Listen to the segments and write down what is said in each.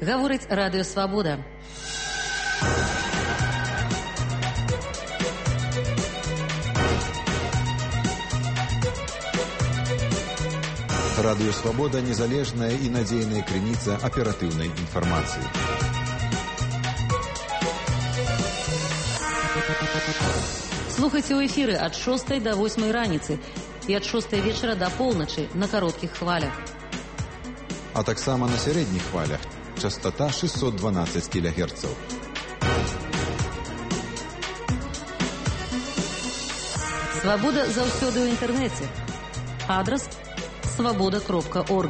Гаворыць Радыё Свабода. Радыё Свабода – незалежная і надзейная крыніца аператыўнай інфармацыі. Слухайце ў эфіры ад 6 до 8 раніцы і ад 6 вечара до полночи на кароткіх хвалях. А таксама на сярэдніх хвалях. Частота 612 кГц. Свабода заўсёды ў інтэрнэце. Адрас свабода.орг.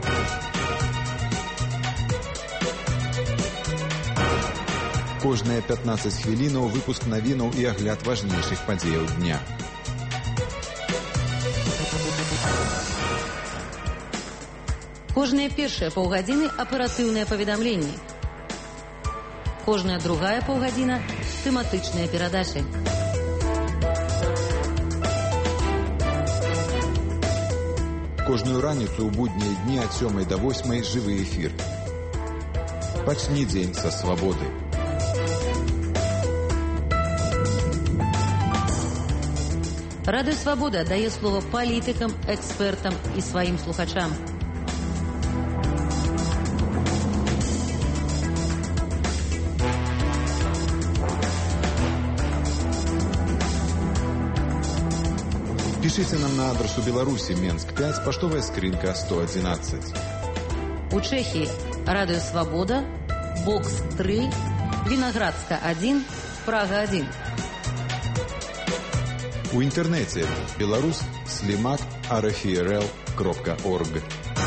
Кожныя 15 хвілінаў выпуск навінаў і агляд важнейшых падзеяў дня. Кожныя першыя паўгадзіны аператыўныя паведамленні. Кожная другая паўгадзіна тэматычныя перадачы. Кожную раніцу ў буднія дні ад 7 до 8 жывы эфір. Пачні дзень са свабоды. Радыё Свабода дае слова палітыкам, экспертам і сваім слухачам. Пишите нам на адресу Беларуси, Менск 5, поштовая скринка 111. У Чехии Радио Свобода, Бокс 3, Виноградска 1, Прага 1. У интернете Беларусь, Слимак, rfrl.org.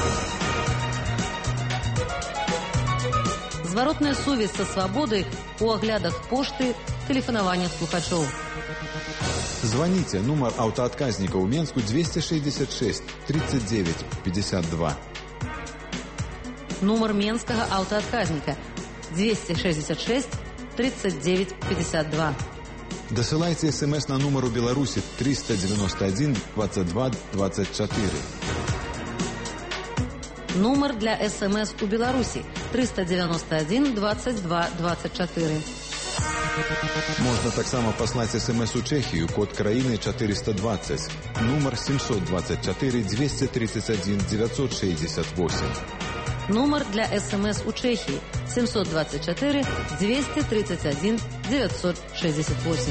Зворотная сувязь со свободой у оглядах пошты, телефонования слухачов. Звоните, номер автоотказника у Менску 266 39 52. Номер Менского автоотказника 266 39 52. Досылайте смс на номер у Беларуси 391 22 24. Номер для смс у Беларуси 391 22 24. Можна таксама паслаць смс у Чэхію, код краіны 420, нумар 724 231 968. Номер для смс у Чехии 724 231 968.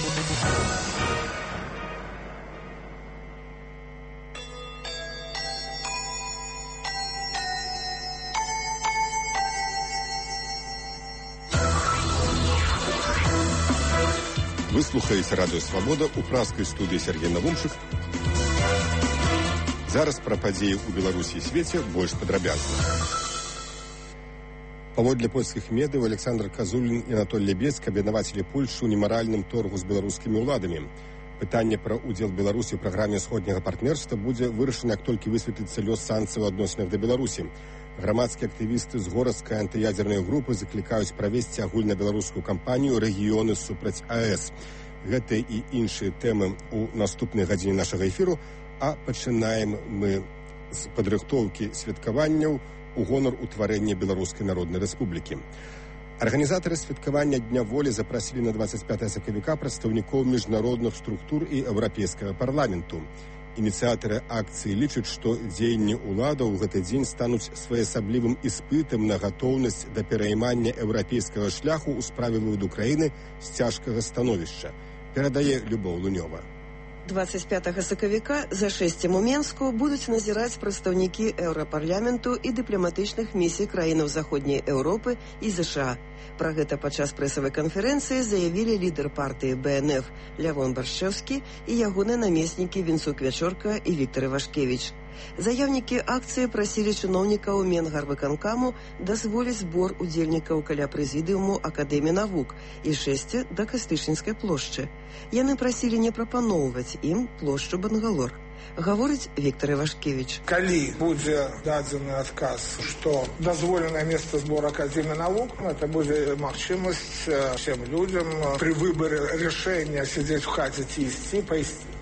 Вы слухаеце Радыё Свабода ў пражскай студыі Сергей Навумчык. Зараз пра падзеі ў Беларусі і свеце больш падрабязна. Паводле польскіх медыяў Александр Казулін і Анатоль Лебедзькі абвінавацілі Польшчу ў немаральным торгу з беларускімі ўладамі. Пытанне пра ўдзел Беларусі ў праграме сходняга партнерства будзе вырашана, як толькі высветліцца лёс санкцый у адносінах да Беларусі. Грамадскія актывісты з горацкай антыядзернай групы заклікаюць правесці агульнабеларускую кампанію «Рэгіёны супраць АЭС». Гэта і іншыя тэмы ў наступнай гадзіне нашага эфіру, а пачынаем мы з падрыхтоўкі святкаванняў у гонар утварэння Беларускай Народнай Рэспублікі. Арганізатары святкавання Дня волі запрасілі на 25 сакавіка прадстаўнікоў міжнародных структур і Еўрапейскага парламенту. Ініцыятары акцыі лічаць, што дзеянні ўладаў у гэты дзень стануць своеасаблівым іспытам на гатоўнасць да пераймання еўрапейскага шляху ў справе вываду краіны з цяжкага становішча. Перадае Любоў Лунёва. 25 сакавіка за 6 у Менску будуць назіраць прадстаўнікі Еўрапарламенту і дыпламатычных місій краінаў Заходняй Еўропы і ЗША. Пра гэта падчас прэсавай канферэнцыі заявілі лідар партыі БНФ Лявон Баршчэўскі і ягоныя намеснікі Вінцук Вячорка і Віктар Івашкевіч. Заяўнікі акцыі прасілі чыноўнікаў Менгарвыканкаму дазволіць збор удзельнікаў каля прэзідыуму Акадэміі навук і 6 да Кастычынскай плошчы. Яны прасілі не прапаноўваць ім плошчу Бангалор. Гаворыць Віктар Івашкевіч. Калі будзе дадзены адказ, што дазволенае месца збору Акадэміі навук, это будзе магчымасць всем людям при выборе решения сидеть в хаце ці ісці,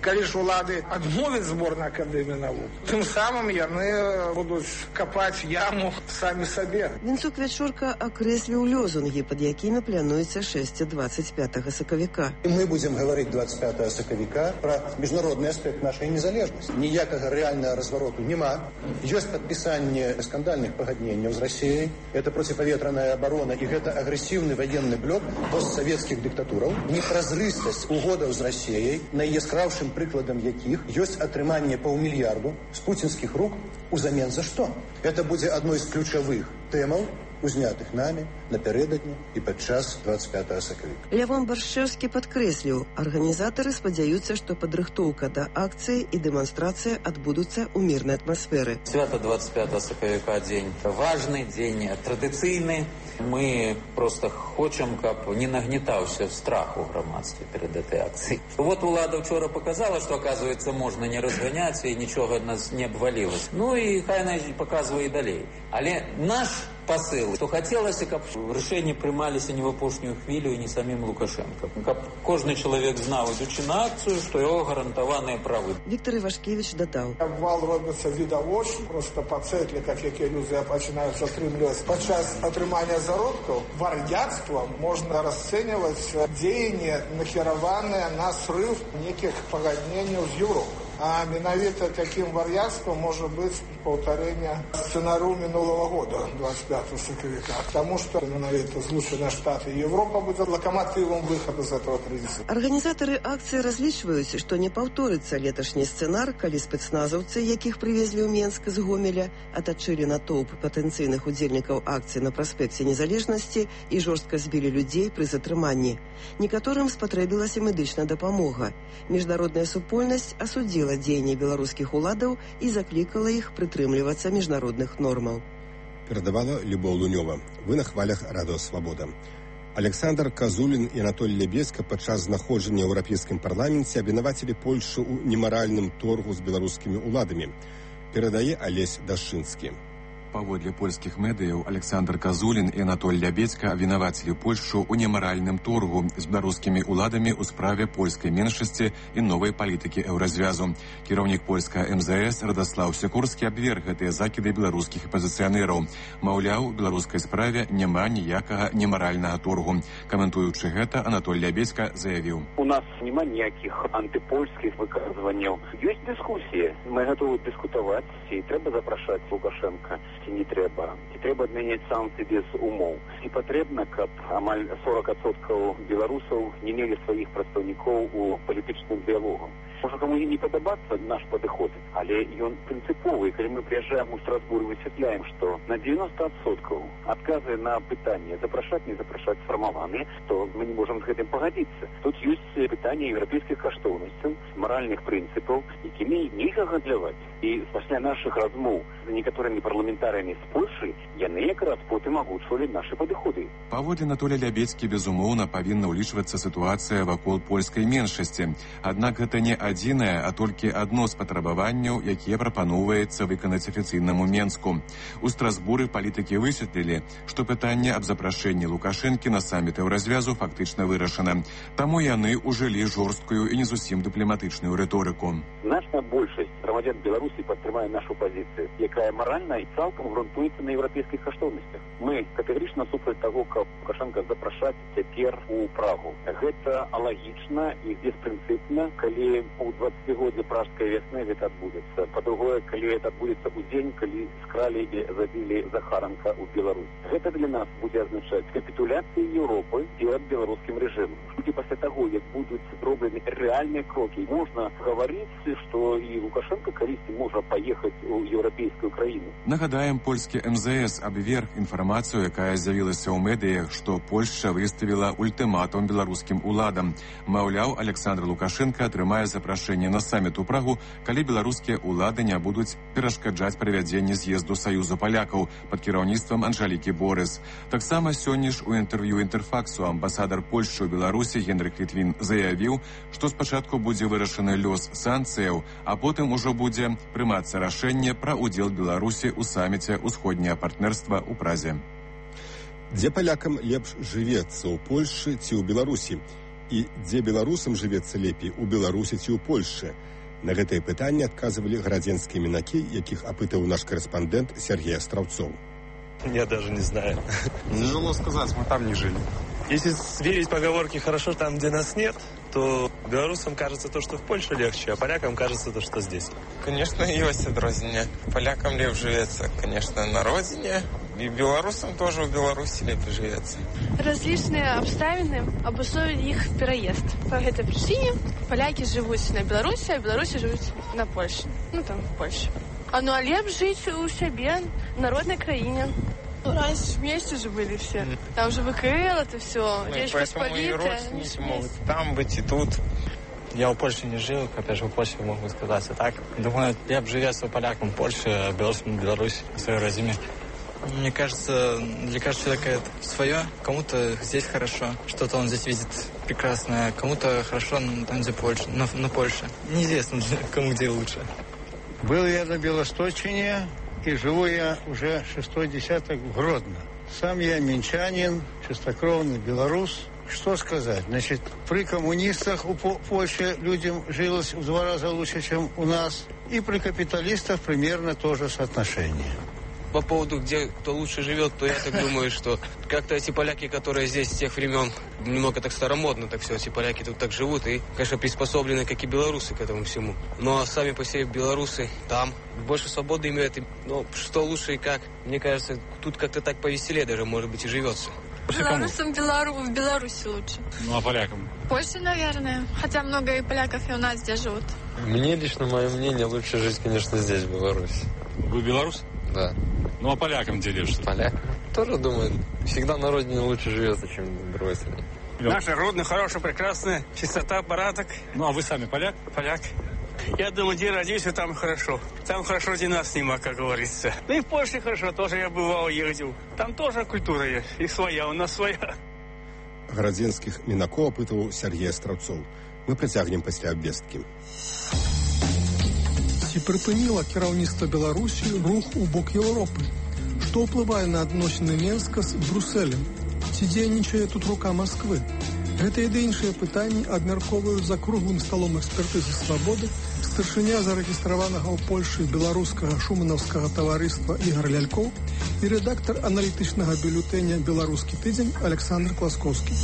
Калі ж улады адмовяць зборнай акадэміі навук, тым самым яны будуць капаць яму самі сабе. Вінцук Вячорка акрэсліў лозунгі, пад якімі плануецца шэсце 25 сакавіка. Мы будем говорить 25 сакавіка про міжнародны аспект нашей незалежнасці. Ніякага рэальнага развароту няма. Ёсць падпісанне скандальных пагадненняў з Расіяй. Это противоветраная оборона, и это агрессивный военный блок постсоветских диктатураў. Непразрыстасць угодаў з Расіяй, найяскравшым прыкладам якіх ёсць атрыманне паўмільярду з пуцінскіх рук узамен за што? Это будзе адной з ключавых тэмаў, узнятых нами напярэдадні і падчас 25 сакавіка. Лявон Баршчэўскі падкрэсліў, арганізатары спадзяюцца, што падрыхтоўка да акцыі і дэманстрацыя адбудуцца ў мірнай атмасферы. Свята 25 сакавіка дзень важны, дзень традыцыйны. Мы просто хочам, каб не нагнетаўся страх у грамадстве перад этой акцыяй. Вот улада вчора показала, што, оказывается, можна не разганяць і нічога нас не абвалілася. Ну і хай она показвае і далей. Але наш посыл, што хацелася, каб рашэнні прымаліся не в апошнюю хвілю і не самим Лукашенко. Каб кожны чалавек знаў, ідучы на акцыю, што яго гарантаваныя правы. Віктор Івашкевіч дадаў. Обвал робіцца відавочна, просто па цэтліках, якія людзі пачынаюць атрымліваць. Падчас атрымання заробкаў вар'яцтвам можна расцэньваць дзеянні, накіраваныя на срыв некіх пагадненняў з Еўропай. А менавіта таким вар'яцтвом може бути повторення сценарію минулого года, 25 сакавіка. Тому що менавіта Злучені Штати і Європа буде локомотивом виходу з цього кризису. Арганізатори акції разлічваюць, што не паўторыцца леташні сцэнар, калі спецназаўцы, якіх прывезлі ў Менск з Гомеля, атачылі натоўп патэнцыйных удзельнікаў акцыі на праспекце Незалежнасці і жорстка збілі людзей пры затрыманні. Некаторым спатрэбілася медычная дапамога. Міжнародная супольнасць асудзіла дзеянні беларускіх уладаў і заклікала іх прытрымлівацца міжнародных нормаў. Перадавала Любоў Лунёва. Вы на хвалях Радыё Свабода. Александр Казулін і Анатоль Лябецка падчас знаходжання ў еўрапейскім парламенце абвінавацілі Польшу ў немаральным торгу з беларускімі уладамі. Перадае Алесь Дашчынскі. Паводле польскіх медыяў, Александр Казулін і Анатоль Лябецка абвінавацілі Польшу ў немаральным торгу з беларускімі ўладамі ў справе польскай меншасці і новай палітыкі еўразвязу. Кіраўнік польскага МЗС Радаслаў Сікорскі абверг гэтыя закіды беларускіх апазіцыянераў. Маўляў, у беларускай справе няма ніякага немаральнага торгу. Каментуючы гэта, Анатоль Лябецка заявіў: У нас няма ніякіх антипольскіх выказванняў. Ёсць дыскусіі. Мы гатовы дыскутаваць, ці трэба запрашаць Лукашенка, ці не трэба. Ці трэба адмяняць санкцыі без умоў. І патрэбна, каб амаль 40% беларусаў не мелі сваіх прадстаўнікоў у палітычным дыялогу. Можа, каму і не падабацца наш падыход, але ён прынцыповы. Калі мы прыязджаем у Страсбург, высвятляем, што на 90% адказы на пытанне запрашаць, не запрашаць сфармаваны, то мы не можам з гэтым пагадзіцца. Тут ёсць пытанне еўрапейскіх каштоўнасцяў, маральных прынцыпаў, якімі нельга гандляваць. І пасля нашых размоў з некаторымі парламентарыямі з Польшай яны якраз потым агучвалі нашы падыходы. Паводле Анатоля Лябецкі, безумоўна, павінна ўлічвацца сітуацыя вакол польскай меншасці. Аднак гэта не адзінае, а толькі адно з патрабаванняў, якія прапаноўваецца выканаць афіцыйнаму Менску. У Страсбуры палітыкі высветлілі, што пытанне аб запрашэнні Лукашэнкі на саміт еўразвязу фактычна вырашана. Таму яны ўжылі жорсткую і не зусім дыпламатычную рыторыку. Значная большасць грамадзян Беларусі падтрымае нашу пазіцыю, якая маральна і цалкам грунтуецца на еўрапейскіх каштоўнасцях. Мы катэгарычна супраць таго, каб Лукашенка запрашаць цяпер у Прагу. Гэта алагічна і беспрынцыпна, калі у 20-годзе пражскай вясны гэта адбудзецца. Па-другое, калі гэта адбудзецца ў дзень, калі скралі і забілі Захаранка ў Беларусь. Гэта для нас будзе азначаць капітуляцыю Еўропы перад беларускім рэжымам. І пасля таго, як будуць зроблены рэальныя крокі, можна гаварыць, што і Лукашенко калісьці можа паехаць у еўрапейскую краіну. Нагадаем, польскі МЗС абверг інфармацыю, якая з'явілася ў медыях, што Польшча выставіла ультыматум беларускім уладам. Маўляў, Александр Лукашенко атрымае запрашэнне на саміт у Прагу, калі беларускія ўлады не будуць перашкаджаць правядзенне з'езду Саюзу палякаў пад кіраўніцтвам Анжалікі Борыс. Таксама сёння ж у інтэрв'ю Інтэрфаксу амбасадар Польшчы ў Беларусі Генрых Літвін заявіў, што спачатку будзе вырашаны лёс санкцыяў, а потым ужо будзе прымацца рашэнне пра ўдзел Беларусі ў саміце ўсходняе партнерства ў Празе. Дзе палякам лепш жывецца, у Польшчы ці ў Беларусі? І дзе беларусам жывецца лепей, у Беларусі ці ў Польшчы? На гэтае пытанне адказвалі гарадзенскія мінакі, якіх апытаў наш корэспандэнт Сергей Островцов. Я даже не знаю. Тяжело сказать, мы там не жили. Если верить поговорке «хорошо там, где нас нет», то белорусам кажется то, что в Польше легче, а полякам кажется то, что здесь. Конечно, есть адрозненне. Полякам лепш живется, конечно, на родине. И белорусам тоже в Беларуси лепш живется. Различные обставины обусловили их переезд. По этой причине поляки живут на Беларуси, а белорусы живут на Польше. Ну, там, в Польше. А ну, а лепш жить у себя, в народной краине. Раньше вместе же были все. Там же ВКЛ, это все. Ну, поэтому и родственники могут там быть, и тут. Я в Польше не жил, опять же, в Польше могу сказать. А так, думаю, лепш живется полякам в Польше, а белорусам в Беларуси, в своей родине. Мне кажется, для каждого человека это свое. Кому-то здесь хорошо, что-то он здесь видит прекрасное. Кому-то хорошо там, где Польша, на Польше. Неизвестно, кому где лучше. Был я на Белосточине, и живу я уже 6-й десяток в Гродно. Сам я минчанин, чистокровный белорус. Что сказать? Значит, при коммунистах у Польши людям жилось в 2 раза лучше, чем у нас. И при капиталистах примерно то же соотношение. По поводу, где кто лучше живет, то я так думаю, что как-то эти поляки, которые здесь с тех времен, немного так старомодно так все, эти поляки тут так живут и, конечно, приспособлены, как и белорусы, к этому всему. Но сами по себе белорусы там больше свободы имеют. Но что лучше и как, мне кажется, тут как-то так повеселее даже, может быть, и живется. Белорусам в Беларуси лучше. Ну, а полякам? В Польше, наверное. Хотя много и поляков и у нас здесь живут. Мне лично, мое мнение, лучше жить, конечно, здесь, в Беларуси. Вы белорус? Да. Ну, а полякам где лучше? Полякам? Тоже думаю, всегда на родине лучше живется, чем в другой стране. Наша родина хорошая, прекрасная, чистота, порядок. Ну, а вы сами поляк? Поляк. Я думаю, где родился, там хорошо. Там хорошо, где нас нема, как говорится. Ну и в Польше хорошо, тоже я бывал, ездил. Там тоже культура есть, и своя, у нас своя. Гарадзенскіх мінакоў апытваў Сергей Островцов. Мы працягнем пасля абвесткі. Ці прыпыніла кіраўніцтва Беларусі рух у бок Еўропы? Што ўплывае на адносіны Менска з Брусэлем? Ці дзейнічае тут рука Масквы? Гэтыя ды іншыя пытанні абмяркоўваюць за круглым сталом экспертызы «Свабоды» старшыня зарэгістраванага ў Польшы беларускага шуманаўскага таварыства Ігор Лялькоў і рэдактар аналітычнага бюлетэня «Беларускі тыдзень» Александр Класкоўскі.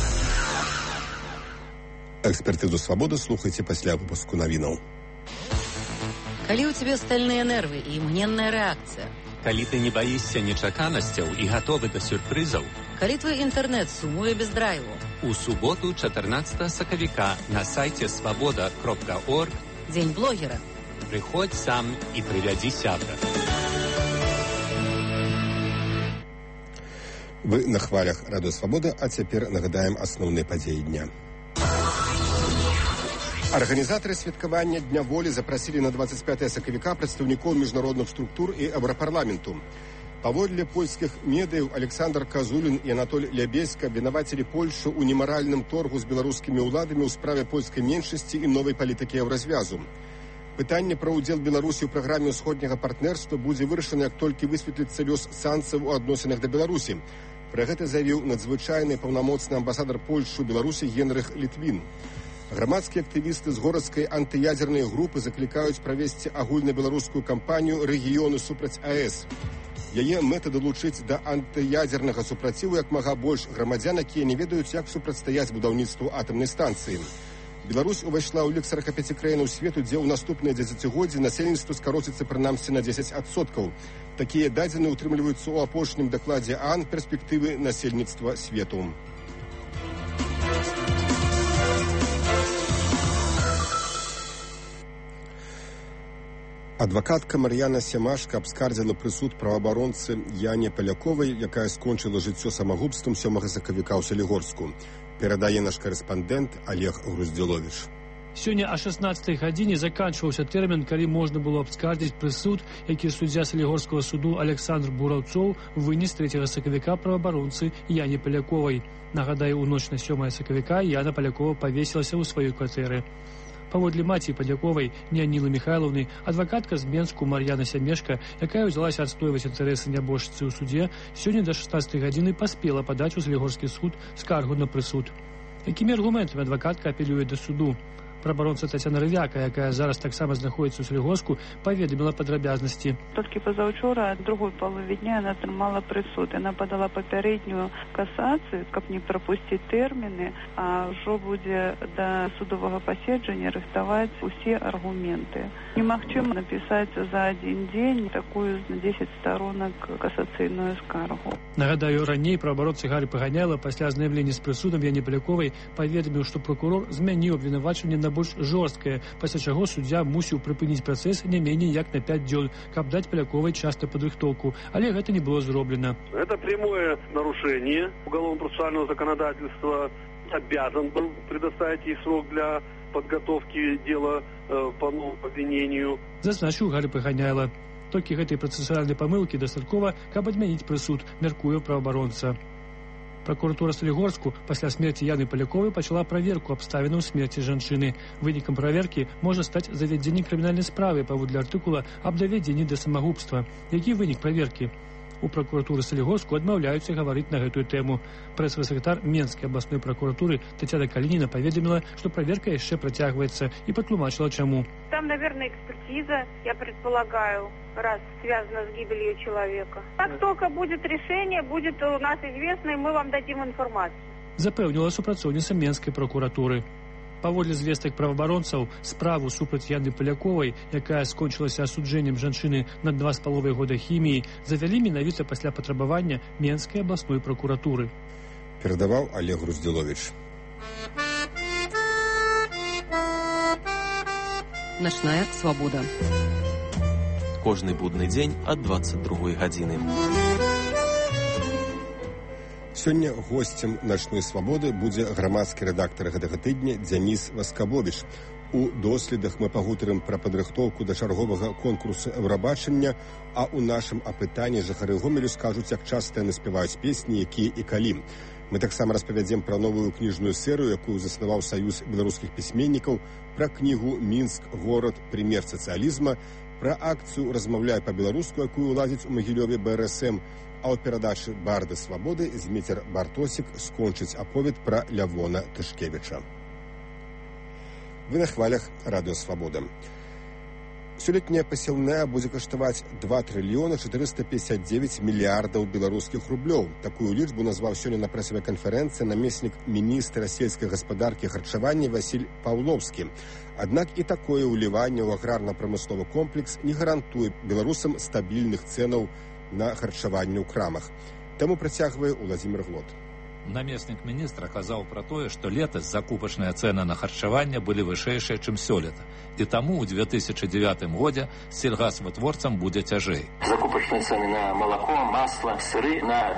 Экспертызу «Свабоды» слухайце пасля выпуску навінаў. Калі ў цябе стальныя нервы і імгненная рэакцыя. Калі ты не баішся нечаканасцяў і гатовы да сюрпрызаў. Калі твой інтэрнэт сумуе без драйву. У суботу, 14 сакавіка, на сайце свабода.орг Дзень блогера. Прыходзь сам і прывядзі сябра. Вы на хвалях Радыё Свабода, а цяпер нагадаем асноўныя падзеі дня. Арганізатары святкавання Дня волі запрасілі на 25 сакавіка прадстаўнікоў міжнародных структур і еўрапарламенту. Паводле польскіх медыяў Александр Казулін і Анатоль Лябеська абвінавацілі Польшу ў немаральным торгу з беларускімі ўладамі ў справе польскай меншасці і новай палітыкі еўразвязу. Пытанне пра ўдзел Беларусі ў праграме ўсходняга партнерства будзе вырашана, як толькі высветліцца лёс санкцыяў у адносінах да Беларусі. Пра гэта заявіў надзвычайны паўнамоцны амбасадар Польшы ў Беларусі Генрых Літвін. Грамадскія актывісты з горадскай антыядзернай групы заклікаюць правесці агульнабеларускую кампанію «Рэгіёны супраць АЭС». Яе мэта далучыць да антыядзернага супраціву як мага больш грамадзян, якія не ведаюць, як супрацьстаяць будаўніцтву атамнай станцыі. Беларусь увайшла ў лік 45 краінаў свету, дзе ў наступныя дзесяцігоддзі насельніцтва скароціцца прынамсі на 10%. Такія дадзеныя ўтрымліваюцца ў апошнім дакладзе ААН перспектывы насельніцтва свету. Адвакатка Мар'яна Сямашка абскардзіла прысуд праваабаронцы Яне Паляковай, якая скончыла жыццё самагубствам 7 сакавіка ў Салігорску. Перадае наш карэспандэнт Олег Груздзіловіч. Сёння о 16-й гадзіне заканчваўся тэрмін, калі можна было абскардзіць прысуд, які суддзя Салігорскага суду Александр Бураўцоў вынес 3 сакавіка праваабаронцы Яне Паляковай. Нагадаю, у ноч на 7 сакавіка Яна Палякова павесілася ў сваёй кватэры. Паводле маці Паляковай, Ніанілы Міхайлаўны, адвакатка з Менску Мар'яна Сямешка, якая ўзялася адстойваць інтарэсы нябожчыцы ў судзе, сёння да 16 гадзіны паспела падаць у Салігорскі суд скаргу на прысуд. Якімі аргументамі адвакатка апелюе да суду? Праабаронца Тацяна Рывяка, якая зараз таксама знаходзіцца ў Салігорску, паведаміла падрабязнасці. Толькі пазаўчора, другой палове дня, яна атрымала прысуд. Яна падала папярэднюю касацыю, каб не прапусціць тэрміны, а ўжо будзе да судовага паседжання рыхтаваць усе аргументы. Немагчыма напісаць за адзін дзень такую на 10 сторонак касацыйную скаргу. Нагадаю, раней праабаронца Гарри Паганяйла пасля азнайомлення з прысудам Яне Паляковай паведаміў, што пракурор змяніў абвінавачванне на больш жорсткае, пасля чаго суддзя мусіў прыпыніць працэс не меней як на 5 дзён, каб даць Паляковай час на падрыхтоўку. Але гэта не было зроблена. Это прямое нарушение уголовно-процессуального законодательства. Обязан был предоставить ей срок для подготовки дела по новому обвинению. Зазначыў Гарри Паганяйла. Толькі гэтай працэсуальнай памылкі дастаткова, каб адмяніць прысуд, мяркуе праабаронца. Прокуратура Солігорску пасля смерти Яны Паляковай пачала праверку абставінаў смерти жанчыны. Вынікам праверкі можа стаць завядзенне крымінальнай справы паводле артыкула аб давядзенні да самагубства. Які вынік праверкі? У прокуратуры Солігорску адмаўляюцца гаварыць на гэтую тэму. Прэс-сакратар Менскай абласной прокуратуры Тацяна Калініна паведаміла, што праверка яшчэ працягваецца, і патлумачыла чаму. Там, наверное, экспертиза, я предполагаю, раз связана с гибелью человека. Как только будет решение, будет у нас известно, и мы вам дадим информацию. Запэўніла супрацоўніца Менскай прокуратуры. Паводле звестак праваабаронцаў, справу супраць Яны Паляковай, якая скончылася асуджэннем жанчыны на 2,5 года хіміі, завялі менавіта пасля патрабавання Менскай абласной прокуратуры. Перадаваў Олег Груздзіловіч. Начная свабода. Кожны будны дзень ад 22 гадзіны. Сёння госцем начной свабоды будзе грамадскі рэдактар гэтага тыдня Дзяніс Васкабовіч. У доследах мы пагутарым пра падрыхтоўку да чарговага конкурсу Еўрабачання, а ў нашым апытанні жыхары Гомелю скажуць, як часта яны спяваюць песні, якія і калі. Мы таксама распавядзем пра новую кніжную серыю, якую заснаваў Саюз беларускіх пісьменнікаў, пра кнігу «Мінск. Горад. Прымер сацыялізма», пра акцыю «Размаўляй па-беларуску», якую ладзіць у Магілёве БРСМ, а ў перадачы «Барды свабоды» Зміцер Бартосік скончыць аповед пра Лявона Тышкевіча. Вы на хвалях радыё «Свабода». Сёлетняя пасеўная будзе каштаваць 2 трыльёна 459 мільярдаў беларускіх рублёў. Такую лічбу назваў сёння на прэсавай канферэнцыі намеснік міністра сельскай гаспадаркі і харчавання Васіль Паўлоўскі. Аднак і такое ўліванне ў аграрна-прамысловы комплекс не гарантуе беларусам стабільных цэнаў на харчаванне ў крамах. Таму працягвае Уладзімір Глот. Намеснік міністра казаў пра тое, што летась закупачныя цэны на харчаванне былі вышэйшыя, чым сёлета. І таму ў 2009 годзе сельгасвытворцам будзе цяжэй. Закупочные цены на молоко, масло, сыры на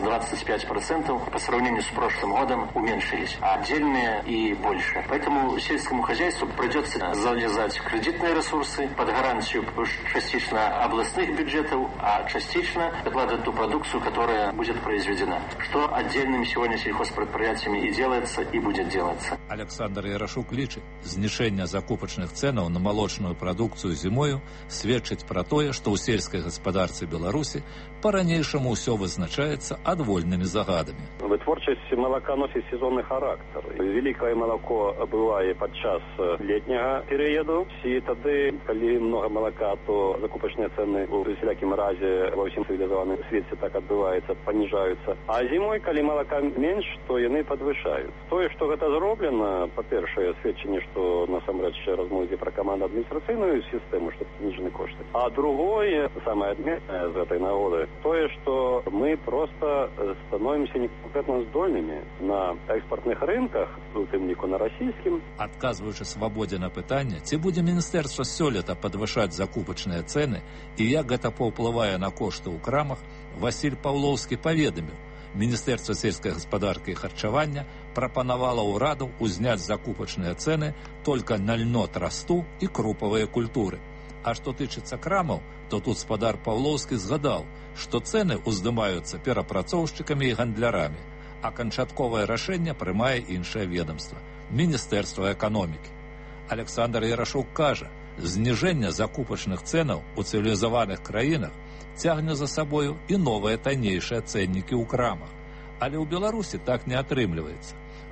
15-25% по сравнению с прошлым годом уменьшились, а отдельные и больше. Поэтому сельскому хозяйству придется залезать в кредитные ресурсы под гарантию частично областных бюджетов, а частично докладывать ту продукцию, которая будет произведена. Что отдельными сегодня сельхозпредприятиями и делается, и будет делаться. Александр Ярашук лічыць, знішэнне закупачных цэнаў на малочную прадукцыю зімою сведчыць пра тое, што ў сельскай гаспадарцы Беларусі по-ранейшаму ўсё вызначаецца адвольнымі загадамі. Вытворчасць молока носіць сезонны характар. Великое молоко бывае падчас летняга перыяду. І тады, калі много молока, то закупачныя цэны у всякім разе ва ўсім цывілізаваным свеце так адбываецца, паніжаюцца. А зімой, калі молока менш, то яны падвышаюць. Тое, што гэта зроблена, па-першае, сведчанне, што насамрэч размова ідзе пра каманду адміністрацыйную сістэму, што зніжаны кошты. А другое, самае адметнае з гэтай нагоды, тое, што мы просто становімся неконкретно здольнымі на экспартных рынках, у тым ліку на расійскім. Адказваючы свабодзе на пытанне, ці будзе міністэрства сёлета падвышаць закупачныя цэны і як гэта паўплывае на кошты ў крамах, Васіль Паўлоўскі паведаміў, Міністэрства сельскай гаспадаркі і харчавання прапанавала ўраду ўзняць закупачныя цэны толькі на льно трасту і крупавыя культуры. А што тычыцца крамаў, то тут спадар Паўлоўскі згадаў, што цэны ўздымаюцца перапрацоўшчыкамі і гандлярамі, а канчатковае рашэнне прымае іншае ведомства – Міністэрства эканомікі. Александр Ярашук кажа, зніжэнне закупачных цэнаў у цывілізаваных краінах цягне за сабою і новыя таннейшыя цэннікі ў крамах. Але ў Беларусі так не атрымліваецца.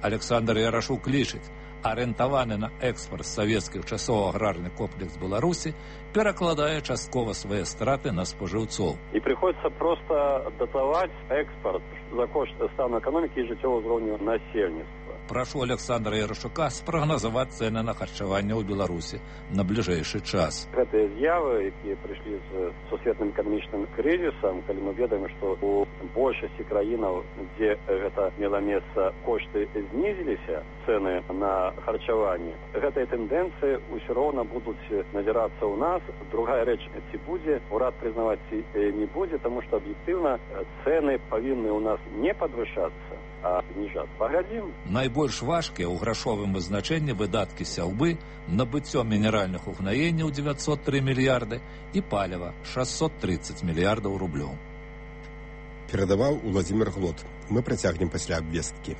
Александр Ярашук лічыць, арыентаваны на экспарт савецкіх часоў аграрны комплекс Беларусі перакладае часткова свае страты на спажыўцоў. И приходится просто датаваць экспорт за кошт стану экономики и жыццёвага ўзроўню насельніцтва. Прашу Александра Ярашука спрагназаваць цэны на харчаванне ў Беларусі на бліжэйшы час. Гэтыя з'явы, якія прыйшлі з сусветным эканамічным крызісам, калі мы ведаем, што у большасці краінаў, дзе гэта мела месца, кошты знізіліся, цэны на харчаванне, гэтыя тэндэнцыі ўсё роўна будуць назірацца ў нас. Другая рэч, ці будзе урад прызнаваць, ці не будзе, таму што аб'ектыўна цэны павінны ў нас не падвышацца, а зніжацца. Паглядзім. Найбольш важкія ў грашовым вызначэнні выдаткі сяўбы, набыццё мінеральных угнаенняў 903 мільярды і паліва 630 мільярдаў рублёў. Перадаваў Уладзімір Глот. Мы працягнем пасля абвесткі.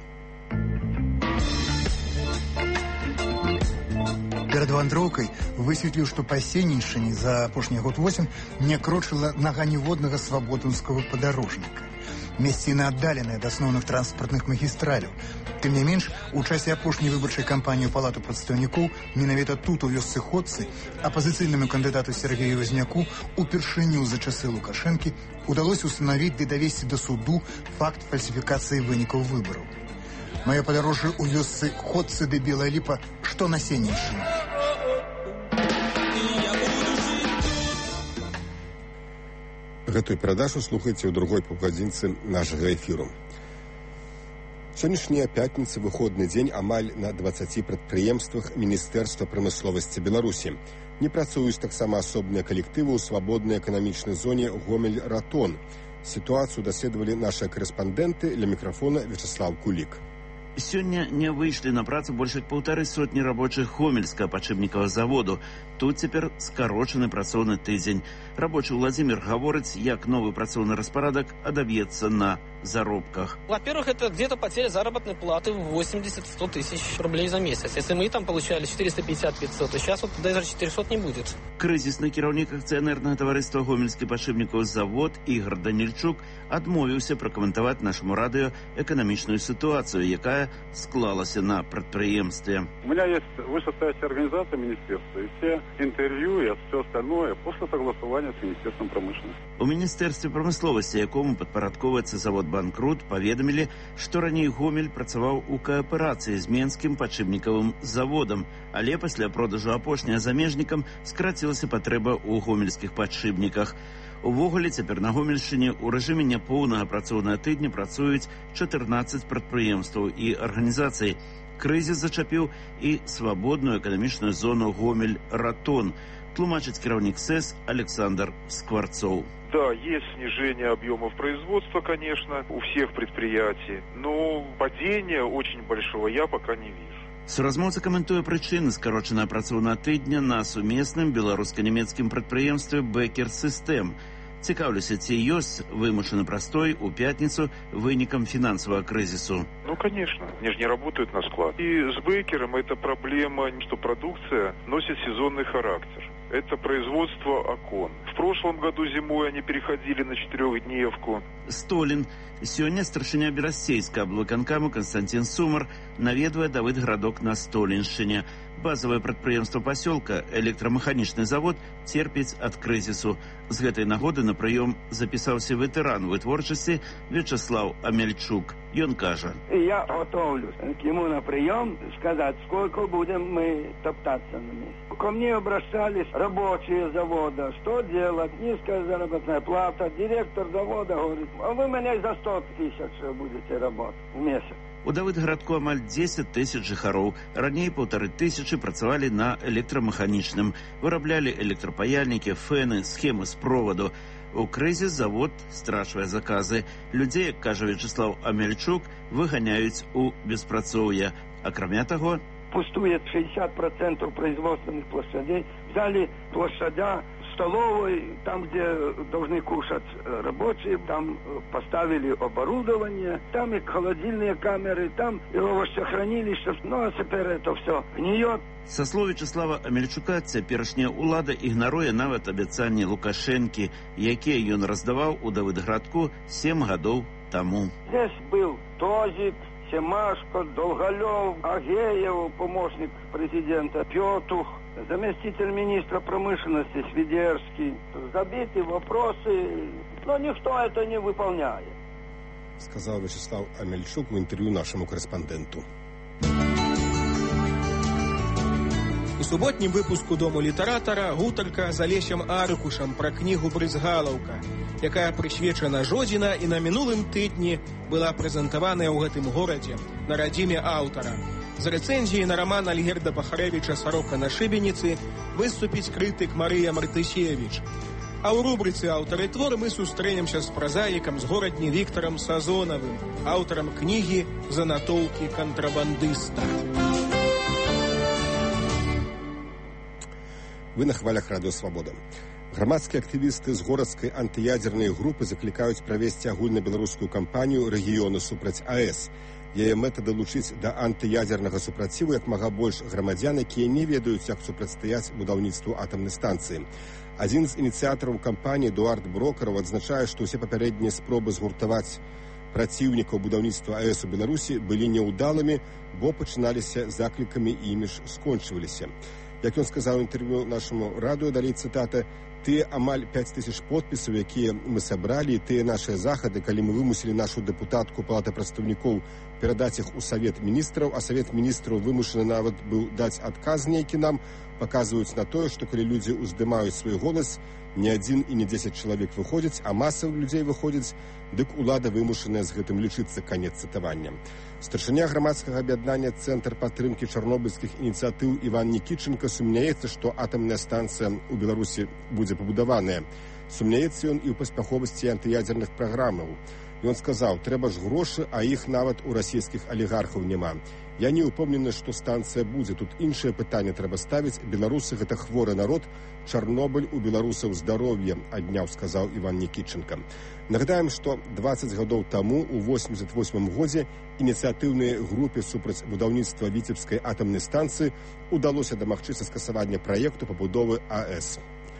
Перад вандроўкай высветліў, што па Сеніншчыне за апошні год 8 не крочыла нага ніводнага свабодаўскага падарожніка. Месціны аддаленыя ад асноўных транспартных магістраляў. Тым не менш, у часе апошняй выбарчай кампаніі ў Палату прадстаўнікоў менавіта тут, у вёсцы Ходцы, апазіцыйнаму кандыдату Сергею Вазняку упершыню за часы Лукашэнкі удалося ўстанавіць ды давесці да суду факт фальсіфікацыі вынікаў выбараў. Маё падарожжа ў вёсцы Ходцы ды Белая Ліпа, што на Сеніншчыне. Гэтую перадачу слухайце ў другой паўгадзінцы нашага эфіру. Сённяшняя пятніца, выходны дзень амаль на 20 прадпрыемствах Міністэрства прамысловасці Беларусі. Не працуюць таксама асобныя калектывы ў свабоднай эканамічнай зоне Гомель-Ратон. Сітуацыю даследавалі нашыя карэспандэнты, ля мікрафона Вячеслав Кулік. Сёння не выйшлі на працу больш як 150 рабочых Гомельскага падшипнікавага заводу. Тут цяпер скарочаны працоўны тыдзень. Рабочы Владимир гаворыць, як новы працоўны распарадак адаб'ецца на заробках. Во-первых, это где-то потеря заработной платы в 80-100 тысяч рублей за месяц. Если мы там получали 450-500, то сейчас вот даже 400 не будет. Крызісны кіраўнік акцыянернага таварыства Гомельскі падшипнікавы завод Ігор Данільчук адмовіўся пракаментаваць нашаму радыё эканамічную ситуацию, якая склалася на прадпрыемстве. У меня есть вышестоящая организация министерства, и все интервью и все остальное после согласования с Министерством промышленности. У Міністэрстве прамысловасці, якому падпарадковваецца завод «Банкрут», паведамілі, што раней Гомель працаваў у кааперацыі з Менскім падшипнікавым заводам, але пасля продажу апошняга замежнікам скарацілася патрэба ў гомельскіх падшипніках. Увогуле, цяпер на Гомельшчыне ў рэжыме няпоўнага працоўнага тыдня працуюць 14 прадпрыемстваў і арганізацый. Крызіс зачапіў і свабодную эканамічную зону Гомель-Ратон, тлумачыць кіраўнік СЭС Александр Скворцов. Да, есть снижение объемов производства, конечно, у всех предприятий, но падения очень большого я пока не вижу. Суразмоўца каментуе прычыны скарочанага працоўнага тыдня на сумесным беларуска-нямецкім прадпрыемстве «Бекер Систем». Цікаўлюся, ці ёсць вымушаны прастой у пятніцу вынікам фінансавага крызісу. Ну, конечно, они же не работают на склад. И с Бекером это проблема, что продукция носит сезонный характер. Это производство окон. В прошлом году зимой они переходили на 4-дневку. Столін. Сёння старшыня Берасцейскага аблвыканкаму Константин Сумар наведвае Давыдградок на Століншчыне. Базавае прадпрыемства пасёлка, электрамеханічны завод, церпіць ад крызісу. З гэтай нагоды на прыём запісаўся ветэран вытворчасці Вячеслав Амельчук. Ён кажа: «Я готовлюсь к нему на прием сказать, сколько будем мы топтаться на месте. Ко мне обращались рабочие завода, что делать, низкая заработная плата. Директор завода говорит, а вы меня за 100 тысяч будете работать в месяц». У Давыдградку амаль 10 тысяч жыхароў. Раней 1500 працавалі на электрамеханічным. Выраблялі электрапаяльнікі, фэны, схемы з проводу. У крызіс завод страчвае заказы. Людзей, як кажа Вячеслав Амельчук, выганяюць у беспрацоўе. Акрамя таго, пустует 60% производственных площадей. Взяли площадя столовой, там, где должны кушать рабочие, там поставили оборудование, там и холодильные камеры, там и овощехранилище. Ну, а теперь это все гниет. Са слоў Вячеслава Амельчука, цяперашняя ўлада ігнаруе нават абяцанні Лукашэнкі, якія ён раздаваў у Давыдградку 7 гадоў таму. Здесь был ТОЗик, Семашко, Долголев, Агеев, помощник президента, Петух, заместитель министра промышленности Свидерский. Забиты вопросы, но никто это не выполняет. Сказал Вячеслав Амельчук в интервью нашему корреспонденту. У суботнім выпуску «Дому літаратара» гутарка з Алесем Аркушам пра кнігу «Брызгалаўка», якая прысвечана Жодзіна і на мінулым тыдні была прэзентаваная ў гэтым горадзе на радзіме аўтара. З рэцэнзіяй на раман Альгерда Бахарэвіча «Сарока на шыбеніцы» выступіць крытык Марыя Мартысевіч. А ў рубрыцы «Аўтары твор» мы сустрэнемся з празаікам з горадні Віктарам Сазонавым, аўтарам кнігі «Занатоўкі кантрабандыста». Вы на хвалях радыё «Свабода». Грамадскія актывісты з горадскай антыядзернай групы заклікаюць правесці агульнабеларускую кампанію «Рэгіёны супраць АЭС». Яе мэта далучыць да антыядзернага супраціву як мага больш грамадзян, якія не ведаюць, як супрацьстаяць будаўніцтву атамнай станцыі. Адзін з ініцыятараў кампаніі Эдуард Брокараў адзначае, што ўсе папярэднія спробы згуртаваць праціўнікаў будаўніцтва АЭС у Беларусі былі няўдалымі, бо пачыналіся заклікамі і імі ж скончваліся. Як ён сказаў у інтэрв'ю нашаму радыё, далей цытата, тыя амаль 5000 подпісаў, якія мы сабралі, і тыя нашыя захады, калі мы вымусілі нашу дэпутатку Палаты прадстаўнікоў перадаць іх у Савет міністраў, а Савет міністраў вымушаны нават быў даць адказ нейкі нам, паказваюць на тое, што калі людзі ўздымаюць свой голас, не 1 і не 10 чалавек выходзяць, а маса людзей выходзіць, дык улада вымушаная з гэтым лічыцца, канец цытавання. Старшыня грамадскага аб'яднання «Цэнтр падтрымкі чарнобыльскіх ініцыятыў» Іван Нікіченка сумняецца, што атамная станцыя ў Беларусі будзе пабудаваная. Сумняецца ён і ў паспяховасці антыядзерных праграмаў. Ён сказаў, трэба ж грошы, а іх нават у расійскіх алігархаў няма. Я не ўпэўнены, што станцыя будзе. Тут іншае пытанне трэба ставіць. Беларусы – гэта хворы народ. Чарнобыль у беларусаў здароўе, адняў, сказаў Іван Нікіченка. Нагадаем, што 20 гадоў таму, у 88 годзе, ініцыятыўнай групе супраць будаўніцтва Віцебскай атамнай станцыі удалося дамагчыся скасавання праекту пабудовы АЭС.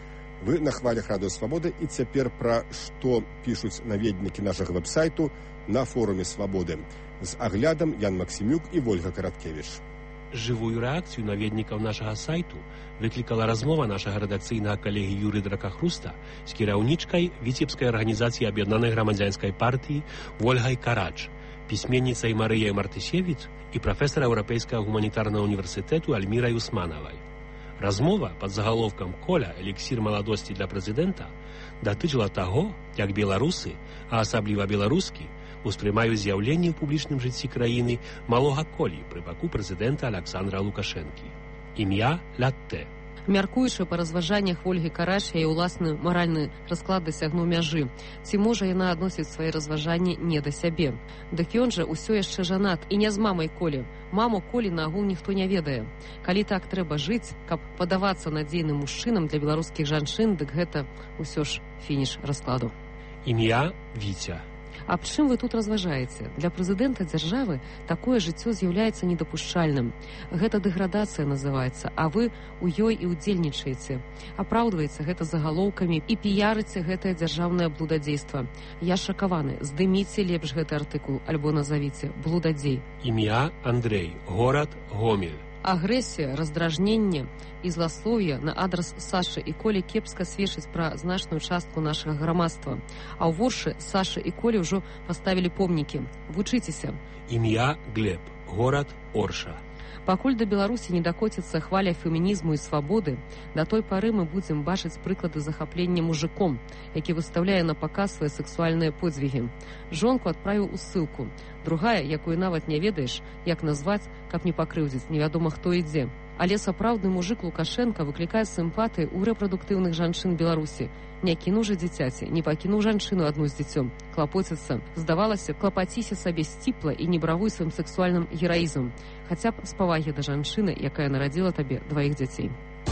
Вы на хвалях радыё «Свабода», і цяпер пра што пішуць наведнікі нашага вэб-сайту на форуме «Свабоды». З аглядам Ян Максімюк і Вольга Караткевіч. Жывую рэакцыю наведнікаў нашага сайту выклікала размова нашага рэдакцыйнага калегі Юры Дракахруста з кіраўнічкай Віцебскай арганізацыі аб'яднанай грамадзянскай партыі Вольгай Карач, пісьменніцай Марыяй Мартысевіч і прафесара Еўрапейскага гуманітарнага універсітэту Альмірай Усманавай. Размова пад загаловкам «Коля. Эліксір маладосці для прэзідэнта» датычыла таго, як беларусы, а асабліва беларускі, успрымаюць з'яўленне ў публічным жыцці краіны малога Колі пры баку прэзідэнта Аляксандра Лукашэнкі. Імя Лятте. Мяркуючы па разважаннях Вольгі Карач, яе ўласны маральны расклад дасягнуў мяжы. Ці можа яна адносіць свае разважанні не да сябе? Дык ён жа ўсё яшчэ жанат, і не з мамай Колі. Маму Колі нагул ніхто не ведае. Калі так трэба жыць, каб падавацца надзейным мужчынам для беларускіх жанчын, дык гэта ўсё ж фініш раскладу. Імя Віця. Аб чым вы тут разважаеце? Для прэзідэнта дзяржавы такое жыццё з'яўляецца недапушчальным. Гэта дэградацыя называецца, а вы у ёй і ўдзельнічаеце. Апраўдваеце гэта загалоўкамі і піярыце гэтае дзяржаўнае блудадзейства. Я шакаваны. Здыміце лепш гэты артыкул, альбо назавіце блудадзей. Імя Андрэй. Горад Гомель. Агрэсія, раздражненне і зласлоўе на адрас Сашы і Колі кепска сведчыць пра значную частку нашага грамадства. А ў воршы Сашы і Колі ўжо паставілі помнікі. Вучыцеся. Імя Глеб. Горад Орша. Пакуль да Беларусі не дакоціцца хваля фемінізму і свабоды, да той пары мы будзем бачыць прыклады захаплення мужиком, які выстаўляе на паказ свае сексуальныя подзвігі. Жонку адправіў у ссылку. Другая, якую нават не ведаеш, як назваць, каб не пакрыўдзіць, невядома хто і дзе. Але сапраўдны мужик Лукашенка выклікае сімпатыі ў рэпрадуктыўных жанчын Беларусі. Не кінуў жа дзіцяці, не пакінуў жанчыну адну з дзіцём. Клапоціцца. Здавалася, клапаціся сабе сціпла і не бравуй сваім сексуальным гераізмам. Хаця б з павагі да жанчыны, якая нарадзіла табе 2 дзяцей.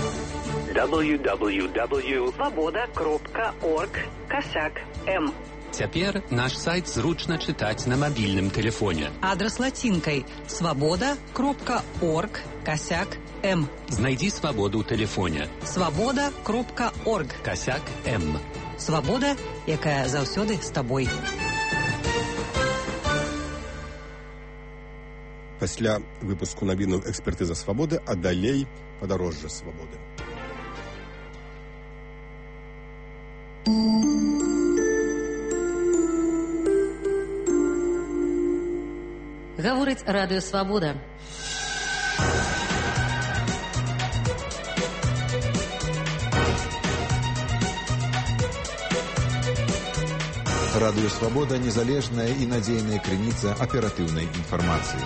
www.svoboda.org/m. Цяпер наш сайт зручна чытаць на мабільным тэлефоне. Адрас лацінкай svoboda.org/m. Знайдзі свабоду ў тэлефоне. svoboda.org/m. Свабода, якая заўсёды з табой. Пасля выпуску навіну экспертыза свабоды, а далей падарожжа свабоды. Гаворыць радыё «Свабода». Радыё «Свабода» – незалежная і надзейная крыніца аператыўнай інфармацыі.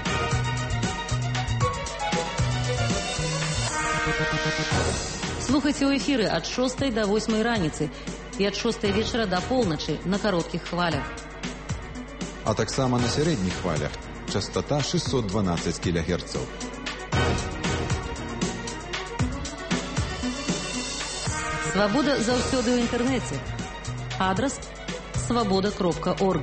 Слухайце ў эфіры ад 6 до 8 раніцы і ад 6 вечара до полночи на кароткіх хвалях. А таксама на сярэдніх хвалях. Частота 612 кГц. Свабода заўсёды ў інтэрнэце. Адрас свабода.орг.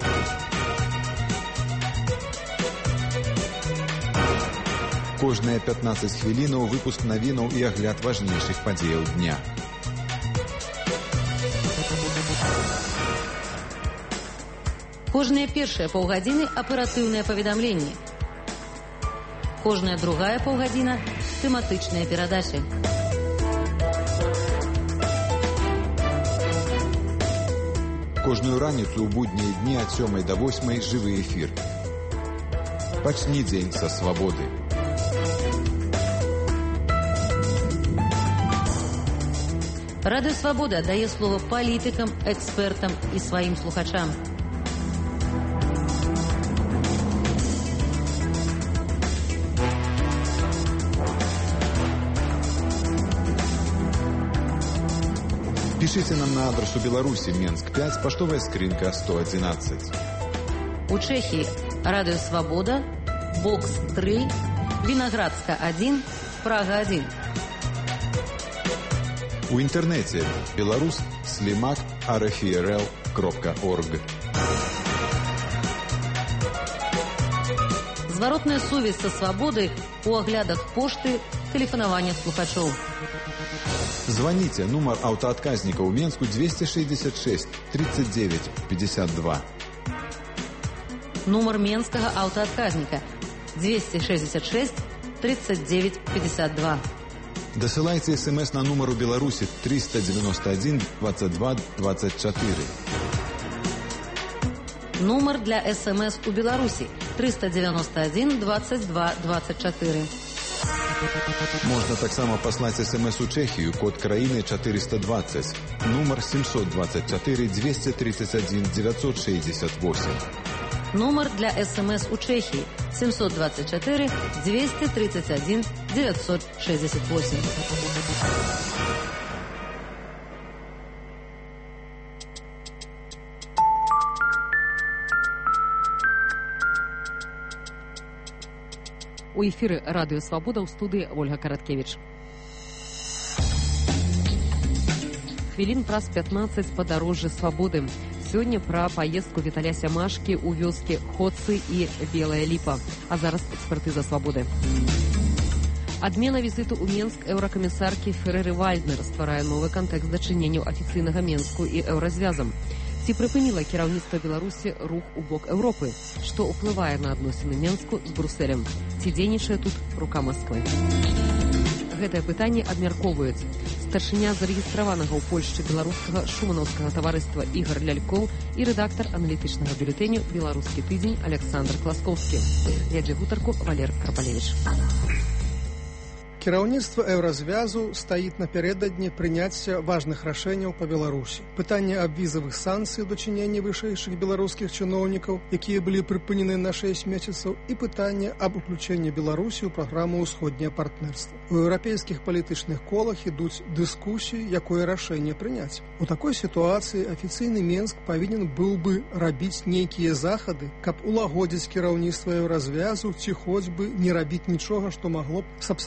Кожныя 15 хвілінаў выпуск навінаў і агляд важнейшых падзеяў дня. Кожныя першыя паўгадзіны аператыўныя паведамленні. Кожная другая паўгадзіна тэматычныя перадачы. Кожную раніцу ў буднія дні ад 7 до 8 жывы эфір. Пачні дзень са свабоды. Радыё «Свабода» дае слова палітыкам, экспертам і сваім слухачам. Пишите нам на адресу Беларуси, Менск 5, поштовая скринка 111. У Чехии радио «Свобода», бокс 3, Виноградска 1, Прага 1. У интернете белорус слимак rfrl.org. Зворотная сувязь со свободой у оглядах пошты, телефонования слухачоў. Звоните, номер автоотказника у Менску 266 39 52. Номер Менского автоотказника 266 39 52. Досылайте смс на номер у Беларуси 391 22 24. Номер для смс у Беларуси 391 22 24. Можно таксама послать смс у Чехию, код краины 420, номер 724 231 968. Номер для СМС у Чехии 724 231 968. У эфіры радыё «Свабода» ў студыі Ольга Караткевіч. Хвілін праз 15 падарожжа свабоды. Сёння пра паездку Віталя Сямашкі ў вёскі Ходцы і Белая Ліпа. А зараз экспертыза свабоды. Адмена візіту ў Менск еўракамісаркі Ферэры Вальднер стварае новы кантэкст дачыненняў афіцыйнага Менску і еўразвязам. Ці прыпыніла кіраўніцтва Беларусі рух у бок Еўропы, што ўплывае на адносіны Менску з Брусэлем? Ці дзейнічае тут рука Масквы? Гэтае пытанне абмяркоўваюць старшыня зарэгістраванага ў Польшчы беларускага шуманаўскага таварыства Ігар Лялькоў і рэдактар аналітычнага бюлетэню «Беларускі тыдзень» Александр Класкоўскі. Вядзе гутарку Валер Карпалевіч. Кіраўніцтва еўразвязу стаіць напярэдадні прыняцця важных рашэнняў па Беларусі. Пытанне аб візавых санкцый у дачыненні вышэйшых беларускіх чыноўнікаў, якія былі прыпынены на 6 месяцаў, і пытанне аб уключэнні Беларусі ў праграму ўсходняе партнерства. У еўрапейскіх палітычных колах ідуць дыскусіі, якое рашэнне прыняць. У такой сітуацыі афіцыйны Менск павінен быў бы рабіць нейкія захады, каб улагодзіць кіраўніцтва еўразвязу ці хоць бы не рабіць нічога, што магло б сапсаваць дачыненні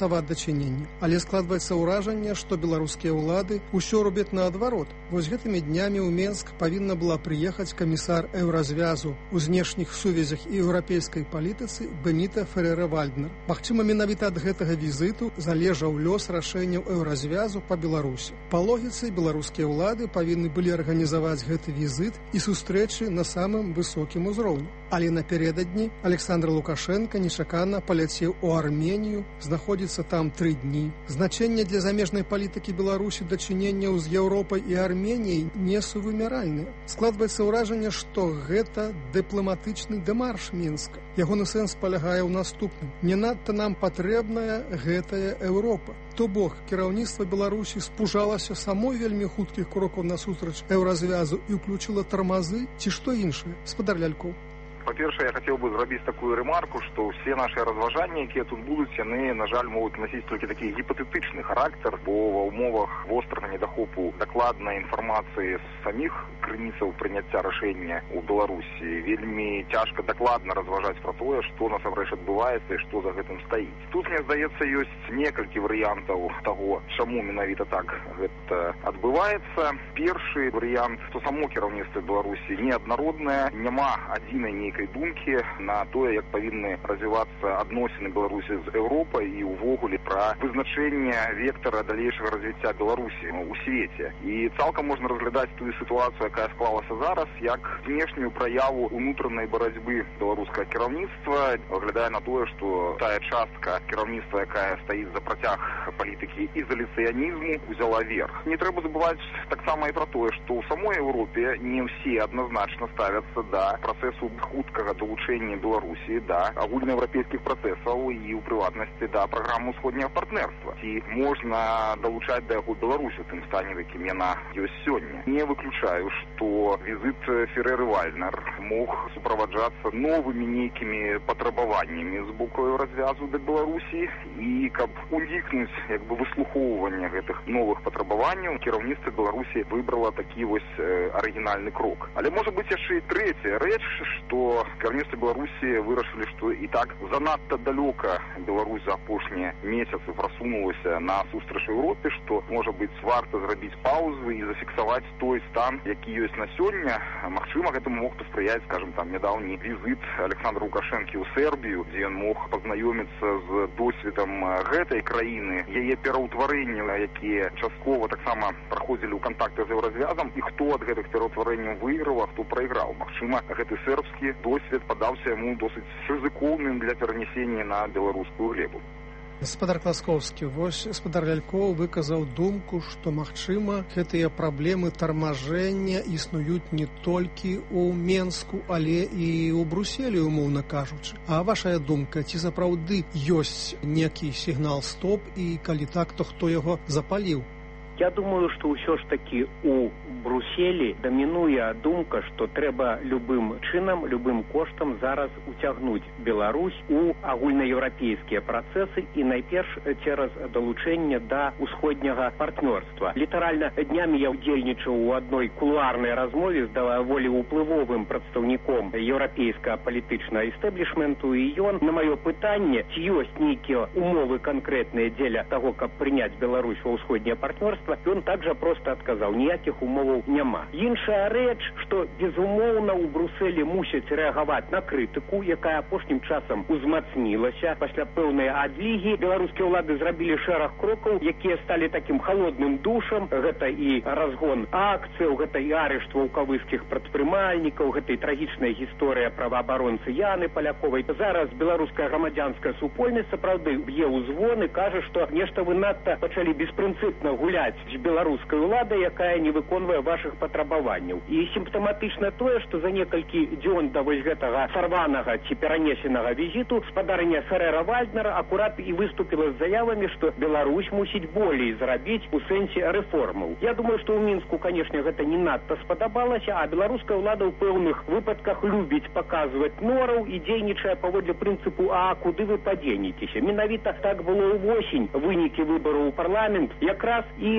дачыненні. Але складваецца ўражанне, што беларускія ўлады ўсё робяць наадварот. Вось гэтымі днямі ў Менск павінна была прыехаць камісар еўразвязу у знешніх сувязях і еўрапейскай палітыцы Беніта Ферера-Вальднер. Магчыма, менавіта ад гэтага візіту залежаў лёс рашэнняў еўразвязу па Беларусі. Па логіцы, беларускія ўлады павінны былі арганізаваць гэты візіт і сустрэчы на самым высокім узроўні. Але напярэдадні Александр Лукашенко нечакана паляцеў у Арменію, знаходзіцца там 3 дні. Значэнне для замежнай палітыкі Беларусі дачыненняў з Еўропай і Арменіяй несувымяральнае. Складваецца ўражанне, што гэта дыпламатычны дэмарш Мінска. Ягоны сэнс палягае ў наступным. Не надта нам патрэбная гэтая Еўропа. То бок, кіраўніцтва Беларусі спужалася самой вельмі хуткіх крокаў насустрач еўразвязу і ўключыла тармазы ці што іншае, спадар Лялькоў. Па-першае, я хацеў бы зрабіць такую рэмарку, што ўсе нашы разважанні, якія тут будуць, яны, на жаль, могуць насіць толькі такі гіпатэтычны характар, бо ва ўмовах вострага недахопу дакладнай інфармацыі з саміх крыніцаў прыняцця рашэння ў Беларусі вельмі цяжка дакладна разважаць пра тое, што насамрэч адбываецца і што за гэтым стаіць. Тут, мне здаецца, ёсць некалькі варыянтаў таго, чаму менавіта так гэта адбываецца. Першы варыянт, што само кіраўніцтва Беларусі неаднароднае, няма адзінай нейкай думкі на тое, як павінны развівацца адносіны Беларусі з Еўропай і ўвогуле пра вызначэнне вектара далейшага развіцця Беларусі ў свеце. І цалкам можна разглядаць тую сітуацыю, якая склалася зараз, як знешнюю праяву унутранай барацьбы беларускага кіраўніцтва, аглядае на тое, што тая частка кіраўніцтва, якая стаіць за працяг палітыкі ізаляцыянізму, узяла верх. Не трэба забываць таксама і пра тое, што ў самой Еўропе не ўсе адназначна ставяцца да працэсу хуткага далучэння Беларусі да агульнаеўрапейскіх працэсаў і ў прыватнасці да праграмы ўсходняга партнерства. Ці можна далучаць да яго Беларусі ў тым стане, в якім яна ёсць сёння. Не выключаю, што візит Фереры-Вальднер мог суправаджацца новымі нейкімі патрабаваннямі з боку развязу да Беларусі, і каб унікнуць выслухоўвання гэтых новых патрабаванняў, кіраўніцтва Беларусі выбрала такі вось арыгінальны крок. Але можа быць яшчэ і трэцяя рэч, што кіраўніцтва Беларусі вырашылі, што і так занадта далёка Беларусь за апошнія месяцы прасунулася на сустрач Еўропе, што, можа быць, варта зрабіць паузу і зафіксаваць той стан, які ёсць на сёння. Магчыма, гэтаму мог паспрыяць, скажем, там нядаўні візіт Александра Лукашэнкі ў Сербію, дзе ён мог пазнаёміцца з досведам гэтай краіны, яе пераўтварэнняў, якія часткова таксама праходзілі ў кантактах з еўразвязам, і хто ад гэтых пераўтварэнняў выйграў, а хто прайграў. Магчыма, гэты сербскі досвед падаўся яму досыць рызыкоўным для перанесення на беларускую глебу. Гаспадар Класкоўскі, вось гаспадар Лялькоў выказаў думку, што, магчыма, гэтыя праблемы тармажэння існуюць не толькі ў Менску, але і ў Бруселі, умоўна кажучы. А вашая думка, ці сапраўды ёсць некі сігнал стоп, і калі так, то хто яго запаліў? Я думаю, што ўсё ж такі у Бруселі дамінуе думка, што трэба любым чынам, любым коштам зараз уцягнуць Беларусь у агульнаеўрапейскія працэсы і найперш цераз далучэнне да ўсходняга партнёрства. Літаральна днямі я ўдзельнічаў у адной кулуарнай размове з даволі уплывовым прадстаўніком еўрапейскага палітычнага эстэблішменту, і ён на маё пытанне, ці ёсць нейкія умовы канкрэтныя дзеля таго, каб прыняць Беларусь ва ўсходняе партнёрства, ён также проста адказаў, ніякіх умоваў няма. Іншая рэч, што безумоўна ў Брусэлі мусяць рэагаваць на крытыку, якая апошнім часам узмацнілася. Пасля пэўнай адлігі беларускія ўлады зрабілі шэраг крокаў, якія сталі такім халодным душам. Гэта і разгон акцыяў, гэта і арышт ваўкавыскіх прадпрымальнікаў, гэта і трагічная гісторыя праваабаронцы Яны Паляковай. Зараз беларуская грамадзянская супольнасць сапраўды б'е ў звон і кажа, што нешта вы надта пачалі беспрынцыпна гуляць з беларускай уладай, якая не выконвае вашых патрабаванняў. І сімптаматычна тое, што за некалькі дзён да вось гэтага сарванага ці перанесенага візіту спадарня Ферера-Вальднера акурат і выступіла з заявамі, што Беларусь мусіць болей зрабіць у сэнсе рэформаў. Я думаю, што ў Мінску, канешне, гэта не надта спадабалася, а беларуская ўлада ў пэўных выпадках любіць паказваць нораў і дзейнічае паводле прынцыпу «А куды вы падзенецеся?». Менавіта так было ўвосень. Вынікі выбараў у парламент якраз і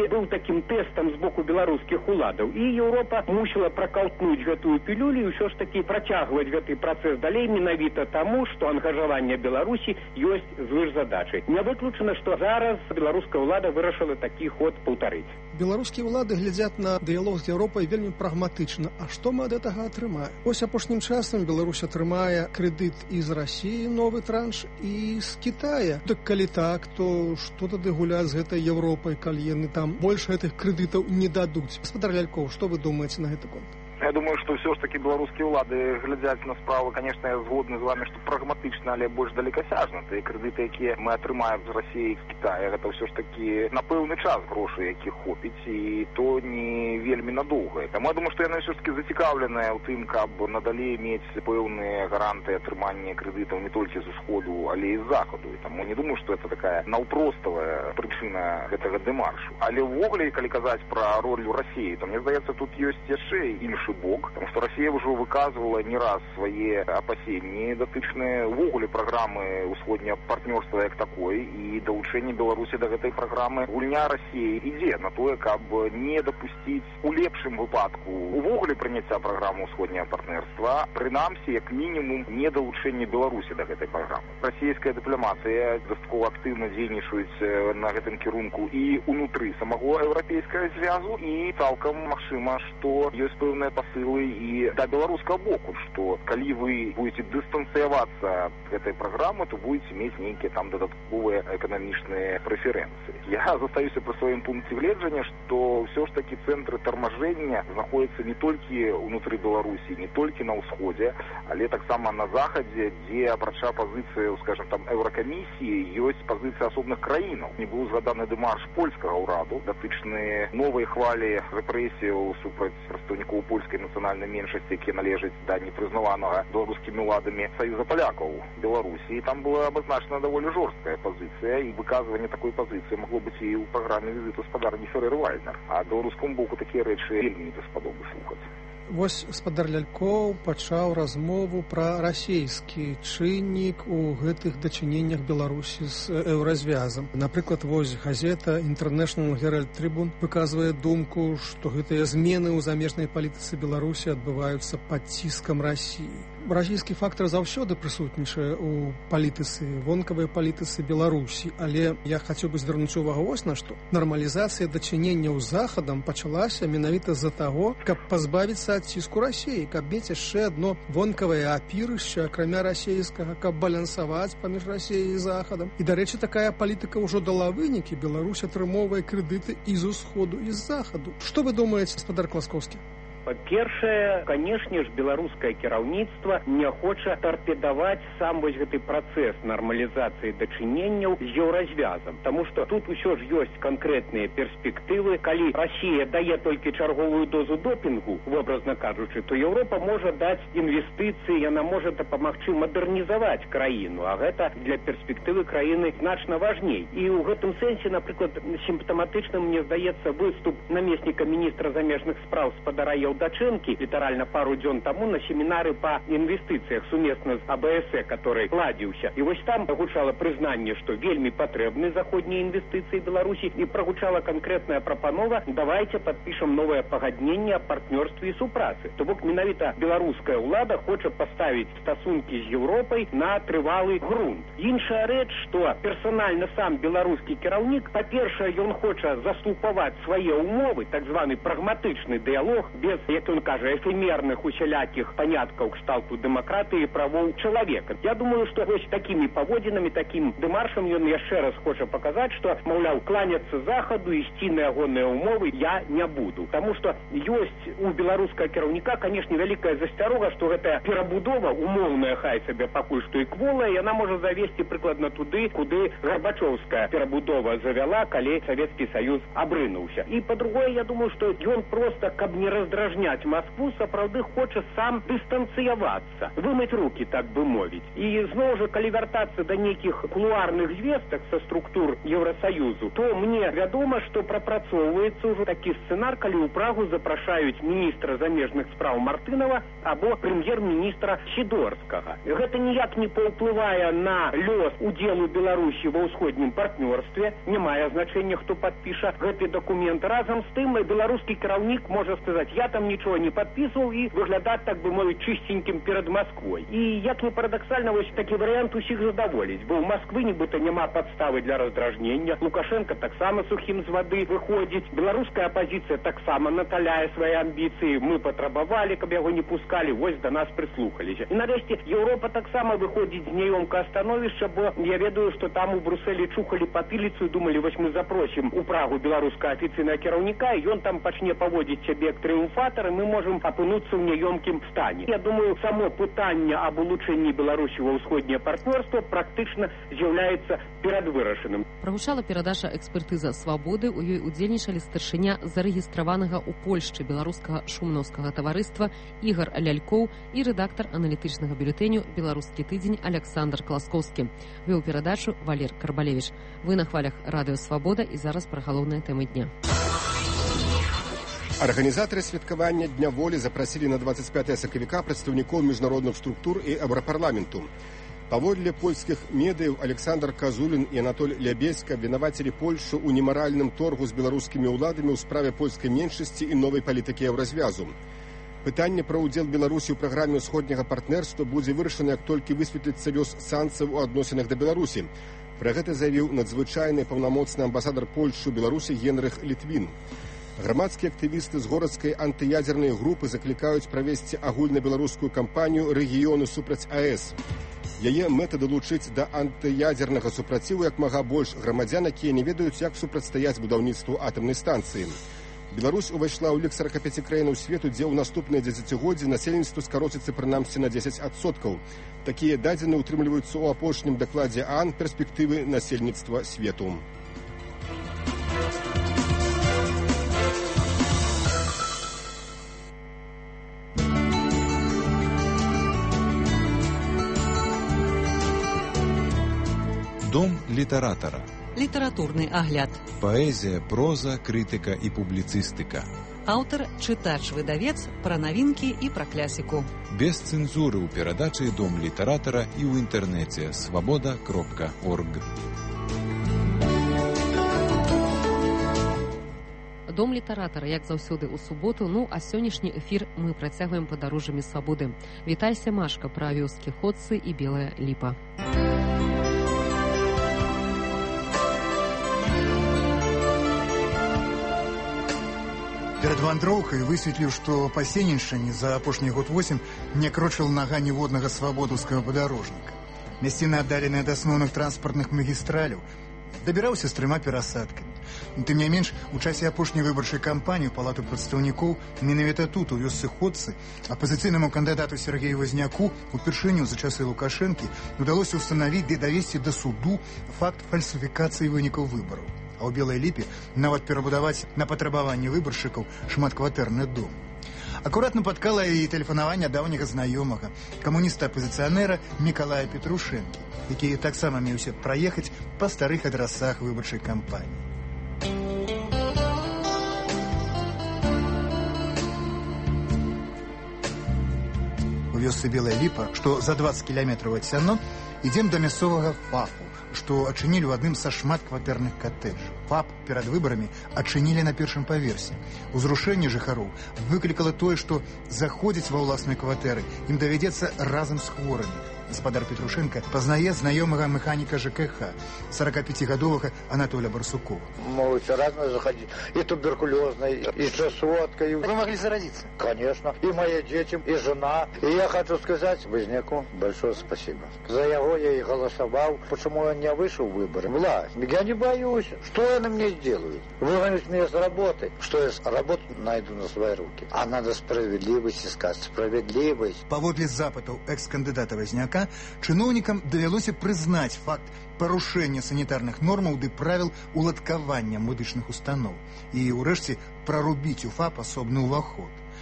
быў такім тэстам з боку беларускіх уладаў. І Еўропа мусіла пракаўтнуць гэтую пілюлю і ўсё ж такі працягваць гэты працэс далей менавіта таму, што ангажаванне Беларусі ёсць звышзадачай. Не выключана, што зараз беларуская ўлада вырашыла такі ход паўтарыць. Беларускія ўлады глядзяць на дыялог з Еўропай вельмі прагматычна. А што мы ад гэтага атрымаем? Вось апошнім часам Беларусь атрымае крэдыт і з Расіі, новы транш, і з Кітая. Так калі так, то што тады гуляць з гэтай Еўропай, калі яны там больш гэтых крэдытаў не дадуць? Гаспадар Лялькоў, што вы думаеце на гэты конт? Я думаю, что все ж таки белорусские улады глядят на справу, конечно, я згодны з вами, что прагматычна, але больш далекасяжна. Тыя крэдыты, якія мы атрымаем з Расіі і з Китая, гэта все ж таки на пэўны час грошы, якіх хопіць, і то не вельмі надоўга. Таму я думаю, што яны все ж таки зацікаўленыя ў тым, каб надалей мець пэўныя гаранты атрымання крэдытаў не толькі з усходу, але і з захаду. І таму не думаю, што это такая наўпроставая прычына гэтага дэмаршу. Але ўвогуле, калі казаць пра ролю Расіі, то мне здаецца, тут ёсць яшчэ іншы бок, потому что Россия уже выказывала не раз свои опасения датычныя увогуле программы усходняга партнерства як такой, и долучэнне Беларуси до этой программы. Гульня России ідзе на тое, каб не допустить у лепшым выпадку увогуле прыняцця программы усходняга партнерства, прынамсі як мінімум не долучэнне Беларуси до этой программы. Российская дипломатия дастаткова актыўна дзейнічаюць на гэтым кірунку і унутры самого еўрапейскага звязу, і цалкам магчыма, што ёсць пэўныя посылы и до белорусского боку, что коли вы будете дистанцироваться от этой программы, то будете иметь некие там додатковые экономичные преференции. Я застаюсь при своем пункте гледжання, что все ж таки центры торможения находятся не только внутри Беларуси, не только на усходе, але так само на заходе, где апрача позиции, скажем, там Еврокомиссии, есть позиции особных краинов. Не был згаданы дэмарш польскага ўраду, датычныя новые хвали репрессий супраць прадстаўнікоў польскай нацыянальнай меншасці, які належаць да непрызнаванага беларускімі ўладамі Саюза палякаў Беларусі. І там была абазначена даволі жорсткая пазіцыя, і выказванне такой пазіцыі магло быць і ў праграме візіту гаспадарні Ферэр Вальнер. А беларускаму боку такія рэчы вельмі не даспадобы слухаць. Вось гаспадар Лялькоў пачаў размову пра расійскі чыннік у гэтых дачыненнях Беларусі з еўразвязам. Напрыклад, вось газета International Herald Tribune выказвае думку, што гэтыя змены ў замежнай палітыцы Беларусі адбываюцца пад ціскам Расіі. Расійскі фактор заўсёды прысутнічае ў палітыцы, вонкавай палітыцы Беларусі, але я хацеў бы звярнуць увагу вось на што. Нармалізацыя дачыненняў з захадам пачалася менавіта з-за таго, каб пазбавіцца ад ціску Расіі, каб мець яшчэ адно вонкавае апірышча, акрамя расійскага, каб балансаваць паміж Расіяй і захадам. І, дарэчы, такая палітыка ўжо дала вынікі. Беларусь атрымоўвае крэдыты і з усходу, і з захаду. Што вы думаеце, гаспадар Класкоўскі? Па-першае, канешне ж, беларускае кіраўніцтва не хоча тарпедаваць сам вось гэты працэс нармалізацыі дачыненняў з еўразвязам. Таму што тут усё ж ёсць канкрэтныя перспектывы. Калі Расія дае толькі чарговую дозу допінгу, вобразна кажучы, то Еўропа можа даць інвестыцыі, яна можа дапамагчы мадэрнізаваць краіну, а гэта для перспектывы краіны значна важней. І ў гэтым сэнсе, напрыклад, сімптаматычным, мне здаецца, выступ намесніка міністра замежных спраў спадара Яўдачэнкі літаральна пару дзён таму на семінары па інвестыцыях сумесна з АБС, который ладзіўся. І вось там прагучала прызнанне, што вельмі патрэбны заходнія інвестыцыі Беларусі, і прагучала канкрэтная прапанова: давайте падпішам новае пагадненне аб партнёрстве і супрацы. То бок менавіта беларуская ўлада хоча паставіць стасункі з Еўропай на трывалы грунт. Іншая рэч, што персанальна сам беларускі кіраўнік, па-першае, ён хоча заступаваць свае ўмовы, так званы прагматычны дыялог, без, як он кажа, эфемерных усялякіх паняткаў кшталту дэмакратыі і правоў чалавека. Я думаю, што вось такімі паводзінамі, такім дэмаршам ён яшчэ раз хоча паказаць, што, маўляў, кланяцца захаду, ісці на ягоныя ўмовы я не буду. Таму што ёсць у беларускага кіраўніка, канешне, вялікая засцярога, што гэтая перабудова, умоўная хай сабе пакуль што і кволая, яна можа завесці прыкладна туды, куды гарбачоўская перабудова завяла, калі Савецкі Саюз абрынуўся. І, па-другое, я думаю, што ён проста, каб не раздражаць раздражняць Москву, сапраўды хоча сам дыстанцыявацца, вымыць рукі, так бы мовіць. І зноў жа, калі вяртацца да нейкіх кулуарных звестак са структур Еўрасаюзу, то мне вядома, што прапрацоўваецца ўжо такі сцэнар, калі ў Прагу запрашаюць міністра замежных спраў Мартынова або прэм'ер-міністра Сідорскага. Гэта ніяк не паўплывае на лёс удзелу Беларусі ва ўсходнім партнёрстве, не мае значэння, хто падпіша гэты дакумент. Разам з тым, беларускі кіраўнік можа сказаць, я там нічого не падпісваў і выглядаць, так бы мовіць, чыстенькім перад Масквой. І, як не парадаксальна, вось такі варыянт усіх задаволіць, бо ў Масквы нібыта няма падставы для раздражнення, Лукашенко таксама сухім з вады выходзіць, беларуская апазіцыя таксама наталяе свае амбіцыі, мы патрабавалі, каб яго не пускалі, вось да нас прыслухаліся. І нарэшце Еўропа таксама выходзіць з няёмкага становішча, бо я ведаю, што там у Брусэлі чухалі патыліцу і думалі, вось мы запросім у Прагу беларускага афіцыйнага кіраўніка, і ён там пачне паводзіць сябе як трыумфатар, і мы можам апынуцца ў няёмкім стане. Я думаю, само пытанне аб улучшэнні Беларусі ва ўсходняе партнёрства практычна з'яўляецца перадвырашаным. Прагучала перадача экспертыза «Свабоды». У ёй удзельнічалі старшыня зарэгістраванага ў Польшчы беларускага шумноўскага таварыства Ігар Лялькоў і рэдактар аналітычнага бюлетэню «Беларускі тыдзень» Александр Класкоўскі. Вёў перадачу Валер Карбалевіч. Вы на хвалях радыё «Свабода» і зараз пра галоўныя тэмы дня. Арганізатары святкавання Дня волі запрасілі на 25 сакавіка прадстаўнікоў міжнародных структур і еўрапарламенту. Паводле польскіх медыяў Александр Казулін і Анатоль Лябеська абвінавацілі Польшу ў немаральным торгу з беларускімі ўладамі ў справе польскай меншасці і новай палітыкі еўразвязу. Пытанне пра ўдзел Беларусі ў праграме ўсходняга партнерства будзе вырашана, як толькі высветліцца лёс санкцыяў у адносінах да Беларусі. Пра гэта заявіў надзвычайны паўнамоцны амбасадар Польшы ў Беларусі Генрых Літвін. Грамадскія актывісты з горадскай антыядзернай групы заклікаюць правесці агульнабеларускую кампанію «Рэгіёны супраць АЭС». Яе мэта далучыць да антыядзернага супраціву як мага больш грамадзян, якія не ведаюць, як супрацьстаяць будаўніцтву атамнай станцыі. Беларусь увайшла ў лік 45 краінаў свету, дзе ў наступныя дзесяцігоддзі насельніцтва скароціцца прынамсі на 10%. Такія дадзеныя ўтрымліваюцца ў апошнім дакладзе ААН «Перспектывы насельніцтва свету». Дом літаратара. Літаратурны агляд. Паэзія, проза, крытыка і публіцыстыка. Аўтар, чытач-выдавец, пра навінкі і пра клясіку. Без цэнзуры ў перадачы Дом літаратара і ў інтэрнэце свабода.орг. Дом літаратара, як заўсёды ў суботу, а сённяшні эфір мы працягваем падарожжамі свабоды. Вітайся, Машка, пра вёскі Ходцы і Белая Ліпа. Перад вандроўкай высветліў, што па Сенішчыне за апошні год 8 не крочыў нага ніводнага свабодаўскага падарожніка. Мясціны аддаленыя ад асноўных транспартных магістраляў, дабіраўся з 3 перасадкамі. Тым не менш, у часе апошняй выбарчай кампаніі ў палату прадстаўнікоў менавіта тут, у вёсцы Ходцы, апазіцыйнаму кандыдату Сергею Вазняку упершыню за часы Лукашэнкі удалося ўстанавіць ды давесці да суду факт фальсіфікацыі вынікаў выбараў. А ў Белай Ліпе нават перабудаваць на патрабаванне выбаршчыкаў шматкватэрны дом. Акуратна падкала і тэлефанаванне даўняга знаёмага, камуніста-апазіцыянера Мікалая Петрушэнкі, які таксама меўся праехаць па старых адрасах выбарчай кампаніі. У вёсцы Белая Ліпа, што за 20 кіламетраў ад сяно, ідзем да мясцовага ФАПу, што адчынілі ў адным са шматкватэрных катэджаў. ФАП перад выбарамі адчынілі на першым паверсе. Узрушэнне жыхароў выклікала тое, што заходзіць ва ўласныя кватэры ім давядзецца разам з хворымі. Гаспадар Петрушенко пазнае знаёмага механіка ЖКХ, 45-гадовага Анатоля Барсукова. Могут разные заходить. И туберкулезной, и чесоткой. Вы могли заразиться? Конечно. И мои дети, и жена. И я хочу сказать Возняку большое спасибо. За его я и голосовал. Почему он не вышел в выборы? Власть. Я не боюсь. Что они мне сделают? Выгонят меня с работы. Что я работу найду на свои руки. А надо справедливость искать. Справедливость. Паводле запытаў экс-кандыдата Возняка, чыноўнікам давялося прызнаць факт парушэння санітарных нормаў ды правіл уладкавання медычных устаноў і, урэшце, прарубіць у ФАП асобны ўваход.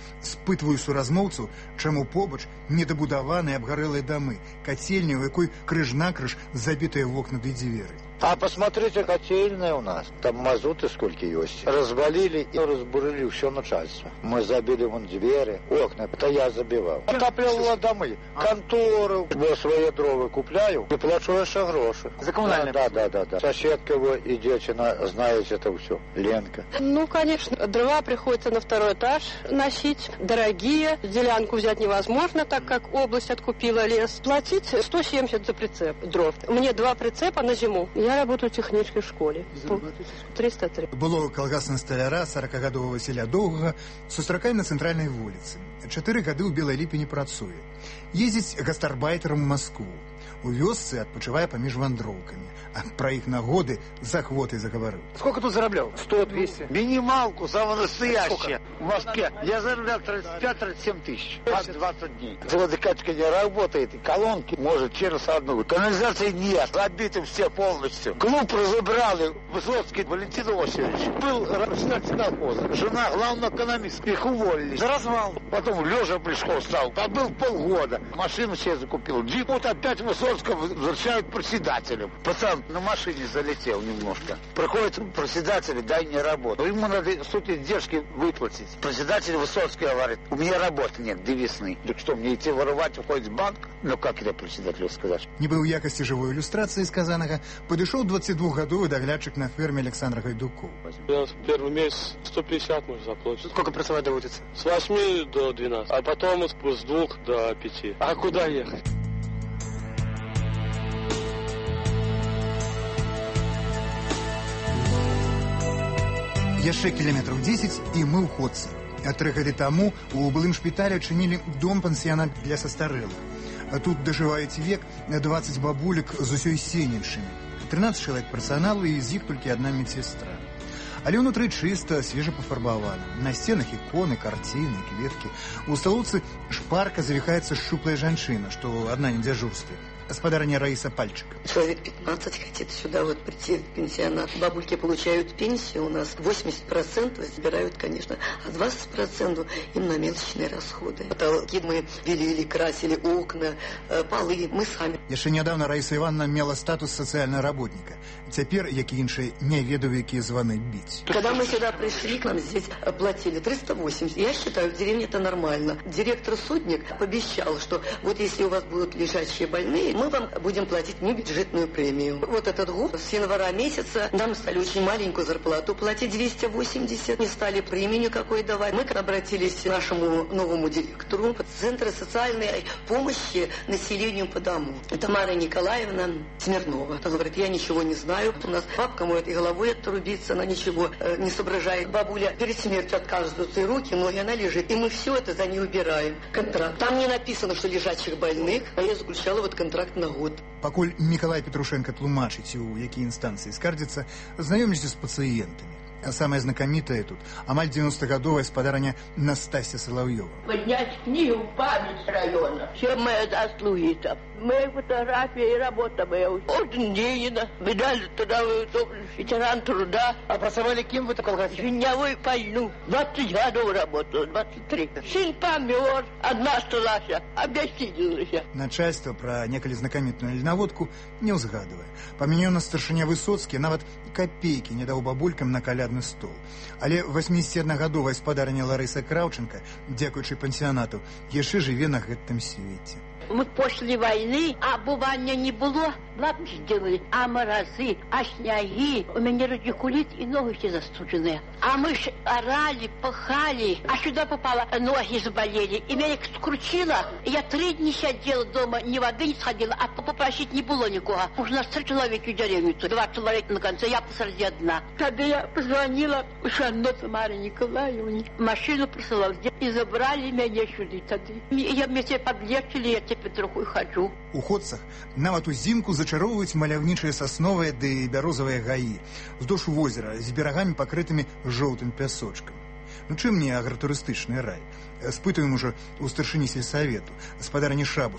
Спытваю суразмоўцаў, чаму побач недабудаваныя абгарэлыя дамы, кацельня, у якой крыж-накрыж забітыя вокны ды дзверы. А посмотрите, котельная у нас. Там мазуты сколько есть. Развалили и разбурили все начальство. Мы забили вон двери, окна. Это я забивал. Отапливала домы, контору. Я свои дрова купляю и плачу еще гроши. За коммунальные? Да. Соседка вы и девчина знает это все. Ленка. Ну, конечно, дрова приходится на второй этаж носить. Дорогие. Делянку взять невозможно, так как область откупила лес. Платить 170 за прицеп дров. Мне 2 прицепа на зиму. Я работаю в технической школе. 303. Было калгасна сталяра 40-гадового Василя Доўгага сустракаем на цэнтральнай вуліцы. 4 гады ў Белай Ліпені працуе. Ездзіць гастарбайтерам у Маскву. У вёсцы адпачывае паміж вандроўкамі. А пра іх нагоды з ахвотай загаварыў. Сколько тут зараблял? 100-200. Минималку, самое настоящее. В Москве. Я зараблял 35-37 тысяч. 20 дней. Водокачка не работает, и колонки может через одну. Канализации нет. Забиты все полностью. Клуб разобрали. Высоцкий Валентин Васильевич. Был председатель колхоза. Жена главного экономиста. Их уволили. За развал. Потом Лёжа Плешков стал. Побыл полгода. Машину себе закупил. Джип. Вот опять Высоцкого возвращают председателем. Пацан на машине залетел немножко. Приходит председатель, дай мне работу. Ему надо суть издержки выплатить. Председатель Высоцкий говорит, у меня работы нет, девизный. Так что, мне идти воровать, уходить в банк? Ну, как это председателю сказать? Нібы ў якасці жывой ілюстрацыі сказанага падышоў 22-гадовы даглядчык на ферме Александр Гайдуков. Я первый месяц 150 можно заплатить. Сколько pracować доводится? С 8 до 12, а потом с 2 до 5. А куда ехать? Яшчэ кіламетраў 10 і мы ў ходцы. 3 гады таму у былым шпіталі адчынілі дом-пансіянат для састарэлых. Тут дажываюць век 20 бабулек з усёй сенечымі. 13 чалавек персаналу і з іх толькі адна медсестра. Але ўнутры чыста, свежа пафарбавана. На сценах іконы, карціны, кветкі. У сталоўцы шпарка завіхаецца шчуплая жанчына, што адна не дзяжурстве. Господарня Раиса Пальчик. Человек 15 хотит сюда вот прийти в пенсионат. Бабульки получают пенсию у нас. 80% забирают, конечно, а 20% им на мелочные расходы. Потолки мы белили, красили, окна, полы. Мы сами. Яшчэ нядаўна Раиса Ивановна мела статус социального работника. Цяпер, як і іншыя, не ведаю, якія званы бить. Когда мы сюда пришли, к нам здесь платили 380. Я считаю, в деревне это нормально. Директор Судник пообещал, что вот если у вас будут лежачие больные, мы вам будем платить небюджетную премию. Вот этот год с января месяца нам стали очень маленькую зарплату платить 280. Не стали премию никакой давать. Мы обратились к нашему новому директору Центра социальной помощи населению по дому. Тамара Николаевна Смирнова. Она говорит, я ничего не знаю. У нас бабка может и головой отрубиться, она ничего не соображает. Бабуля перед смертью отказываются и руки, ноги, она лежит. И мы все это за ней убираем. Контракт. Там не написано, что лежачих больных, а я заключала вот контракт на год. Пакуль Миколай Петрушенко тлумачыць, у якія інстанцыі скардзіцца, знаёміцеся з пацыентамі. А самое знакомитое тут амаль 90-гадовая спадарня Настасья Соловьева. Поднять книгу в память района. Все мои заслуги там. Мои фотографии и работа моя. Орден Ленина, медаль трудовой, ветеран труда. А працавали кем вы так колгасили? Винявой пальну. 20 годов работал, 23. Сын помер, одна осталась, объяснилась. Начальство про некалі знакомітную льнаводку не ўзгадывае. Памянёна старшыня Высоцкі нават копейкі не даў бабулькам на калядны стол. Але 81-гадовая спадарня Ларыса Краўченка, дзякуючы пансіянату, яшчэ жыве на гэтым свеце. Мы после войны обувания не было, лапки сделали, а морозы, а снеги. У меня радикулит и ноги все застуженные. А мы ж орали, пахали, а сюда попало, ноги заболели. И меня скрутило, и я 3 дня сидела дома, ни воды не сходила, а попросить не было никого. Уж нас 3 человека в деревню, 2 человека на конце, я посреди одна. Когда я позвонила Жанну Тамаре Николаевне, машину присылала, и забрали меня сюда. Я вместе подлечили, я теперь троху хожу. У ходцах нават узімку зачароўваюць маляўнічыя сасновыя ды бярозавыя гаі уздоўж возера з берагамі пакрытымі жоўтым пясочкам. Ну чым не агратурыстычны рай? Спытаем ужо у старшыні сельсавету, спадарні Шабусавай,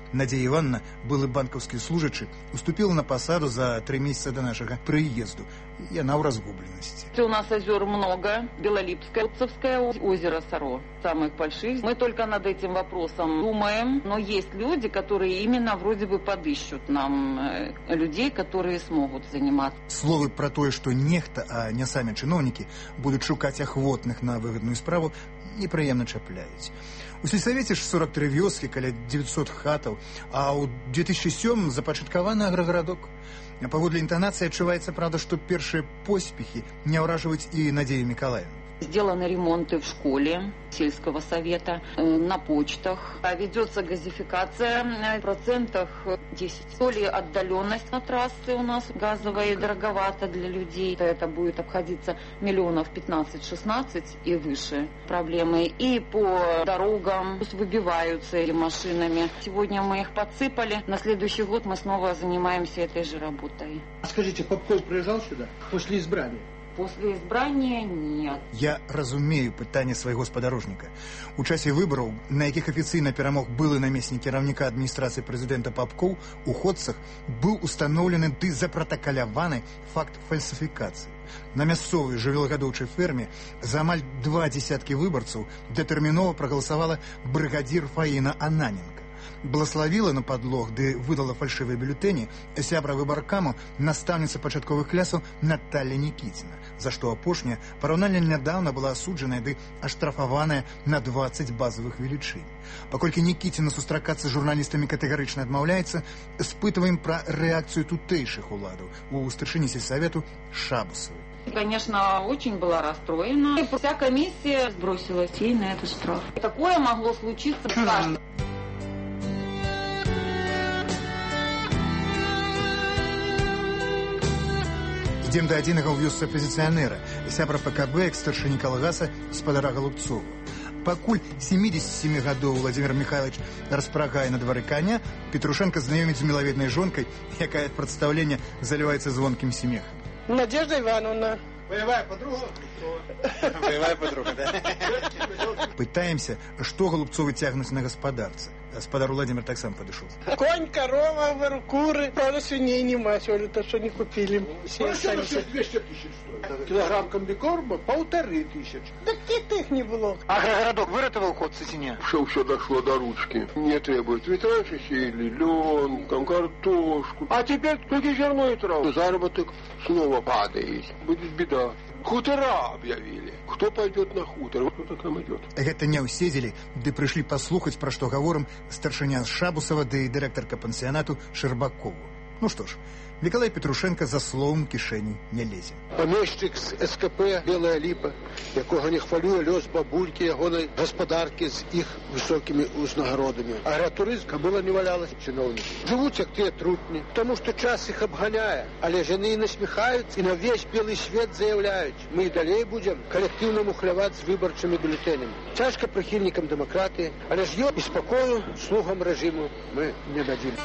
Надзея Івановна, былы банкаўскі служачы, уступила на посаду за 3 месяца до нашего приезду. И она в разгубленности. У нас озер много. Белолипское, Лупцевское озеро Саро. Самых больших. Мы только над этим вопросом думаем. Но есть люди, которые именно вроде бы подыщут нам людей, которые смогут заниматься. Словы про то, что нехта, а не сами чиновники, будут шукать охвотных на выгодную справу, неприемно чапляюць. У сельсавеце ж 43 вёскі, каля 900 хатаў, а ў 2007 запачаткаваны аграгарадок. Паводле інтанацыі адчуваецца, правда, што першыя поспехі не ўражваюць і Надзею Миколаевну. Сделаны ремонты в школе сельского совета, на почтах. Ведется газификация в процентах 10. То ли отдаленность на трассы у нас газовая дороговато для людей. Это будет обходиться миллионов 15-16 и выше проблемы. И по дорогам выбиваются машинами. Сегодня мы их подсыпали. На следующий год мы снова занимаемся этой же работой. Скажите, Попков приезжал сюда после избрания? После избрания нет. Я разумею пытанне свайго спадарожніка. У часе выбараў, на якіх афіцыйна перамог былы намеснік кіраўніка адміністрацыі прэзідэнта Попкоў, у Ходцах быў устаноўлены ды запратакаляваны факт фальсіфікацыі. На мясцовай жывёлагадоўчай ферме за амаль 20 выбарцаў дэтэрмінова прагаласавала брыгадзір Фаіна Ананенка. Благословила на подлог, ды выдала фальшивые бюллетени сябра выбаркаму настаўніца пачатковых класаў Наталья Никитина, за што апошняя параўнальна нядаўна была асуджаная ды аштрафаваная на 20 базовых велічынь. Паколькі Никитина сустракацца з журналістамі катэгарычна адмаўляецца, спытваем пра рэакцыю тутэйшых уладаў у старшыні сельсавету Шабусовой. Конечно, очень была расстроена. И вся комиссия сбросила ей на этот штраф. Такое могло случиться с каждым. Ідзем да адзінага ў вёсцы апазіцыянера, сябра ПКБ, экс-старшыні калгаса спадара Голубцова. Пакуль 77 гадоў Владимир Михайлович распрагае на двары коня, Петрушенко знаёміць з мілаведнай жонкай, якая ад прадстаўлення заліваецца звонкім смехам. Надежда Ивановна. Боевая подруга? Боевая подруга, да. Пытаемся, што Голубцовы тягнуць на гаспадарцы. Спадар Владимир так сам подошел. Конь, корова, куры. Правда, свиней нема, сегодня то, что не купили. Все 200 тысяч стоит. Килограмм комбикорма 1500. Да их не было. Агрогородок вырытывал ход в Сосине? Все дошло до ручки. Не требует. Ведь раньше сеяли лен, там картошку. А теперь только зерно и траву. Заработок снова падает. Будет беда. Хутора объявили. Кто пойдет на хутор? Кто к нам идет? Гэта не ўседзелі, ды прыйшлі паслухаць, пра што гаворым старшыня Шабусова ды дырэктарка пансіянату Шэрбакову. Ну што ж, Миколай Петрушенко за словом кишені не лезе. Помещик з СКП «Белая липа», якого не хвалює лёс бабульки, ягоной господарки з їх високими узнагородами. Агротуризм була не валялась чиновники. Живуть, як ті трутні, тому що час їх обганяє. Але жени насміхаються і на весь білий світ заявляють, ми і далі будемо колективно мухлювати з виборчими бюлетенями. Тяжко прихильникам демократії, але ж його і спокою слугам режиму ми не дадим.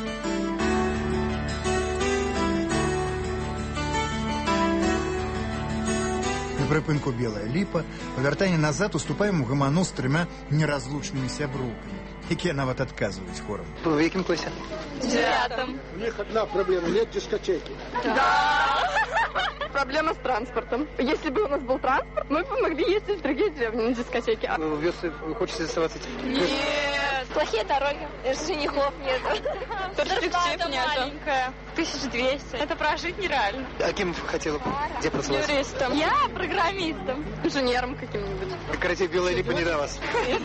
На припинку «Белая липа» по вяртанні назад уступаем у гаману з 3 неразлучними сябруками, які нават адказваюць хором. Вы в якім класе? В 9. У них одна проблема, нет дискотеки. Да. Проблема с транспортом. Если бы у нас был транспорт, мы бы могли ездить в другие деревни на дискотеки. Вы в вёсы вы хотите оставаться? Нет. Плохие дороги. Женихов нет. Перспектив нет. 1200. Это прожить нереально. А кем хотела бы? Где pracoвать? Юристом. Я программистом. Инженером каким-нибудь. Короче, «Белая липа» не до вас.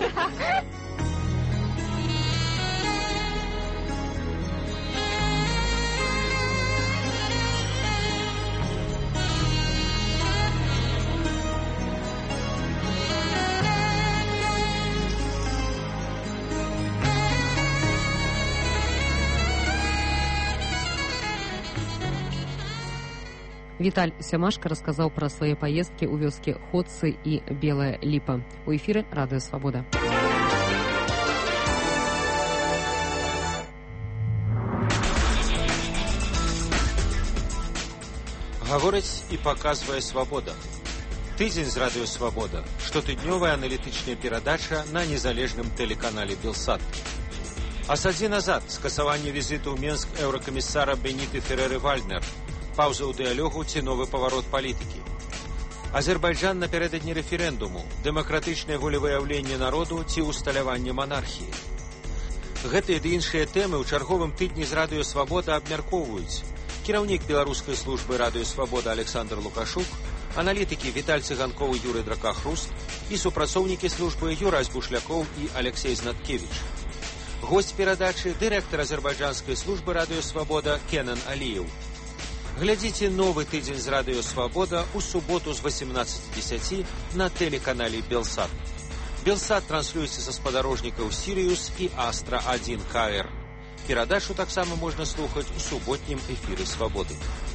Виталь Сямашко рассказал про свои поездки у вёскі Ходцы и Белая липа. У эфира «Радио Свобода». Гаворыць і паказвае «Свобода». Тыдзень з «Радио Свобода». Штотыднёвая аналітычная перадача на незалежным тэлеканале «Белсат». А са дзень назад скасаванне візіту ў Менск еўракамісара Беніты Ферэры-Вальнер, паўза ў дыялогу ці новы паварот палітыкі. Азербайджан напярэдадні рэферэндуму, дэмакратычнае волевыяўленне народу ці усталяванне монархіі. Гэтыя ды іншыя тэмы ў чарговым тыдні з Радыё Свабода абмяркоўваюць кіраўнік беларускай службы Радыё Свабода Александр Лукашук, аналітыкі Віталь Цыганкоў і Юрый Дракахруст і супрацоўнікі службы Юрась Бушлякоў і Алексей Знаткевич. Госць перадачы – дырэктар азербайджанскай службы Радыё Свабода Кенан Аліеў. Глядзіце новы тыдзень з Радыё Свабода ў суботу з 18:10 на тэлеканале Белсат. Белсат транслюецца са спадарожнікаў Сірыус і Астра-1 КР. Перадачу таксама можна слухаць у суботнім эфіры Свабоды.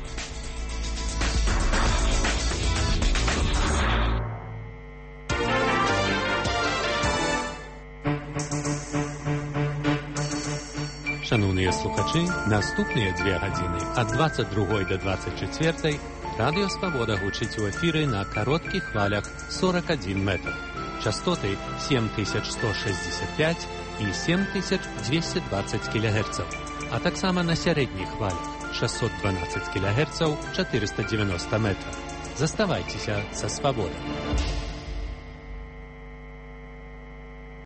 Шановныя слухачы, наступныя 2 гадзіны ад 22 до 24 Радыё Свабода гучыць у эфіры на кароткіх хвалях 41 метр. Частоты 7165 і 7220 кГц, а таксама на сярэдніх хвалях 612 кГц 490 метров. Заставайцеся са Свабодай.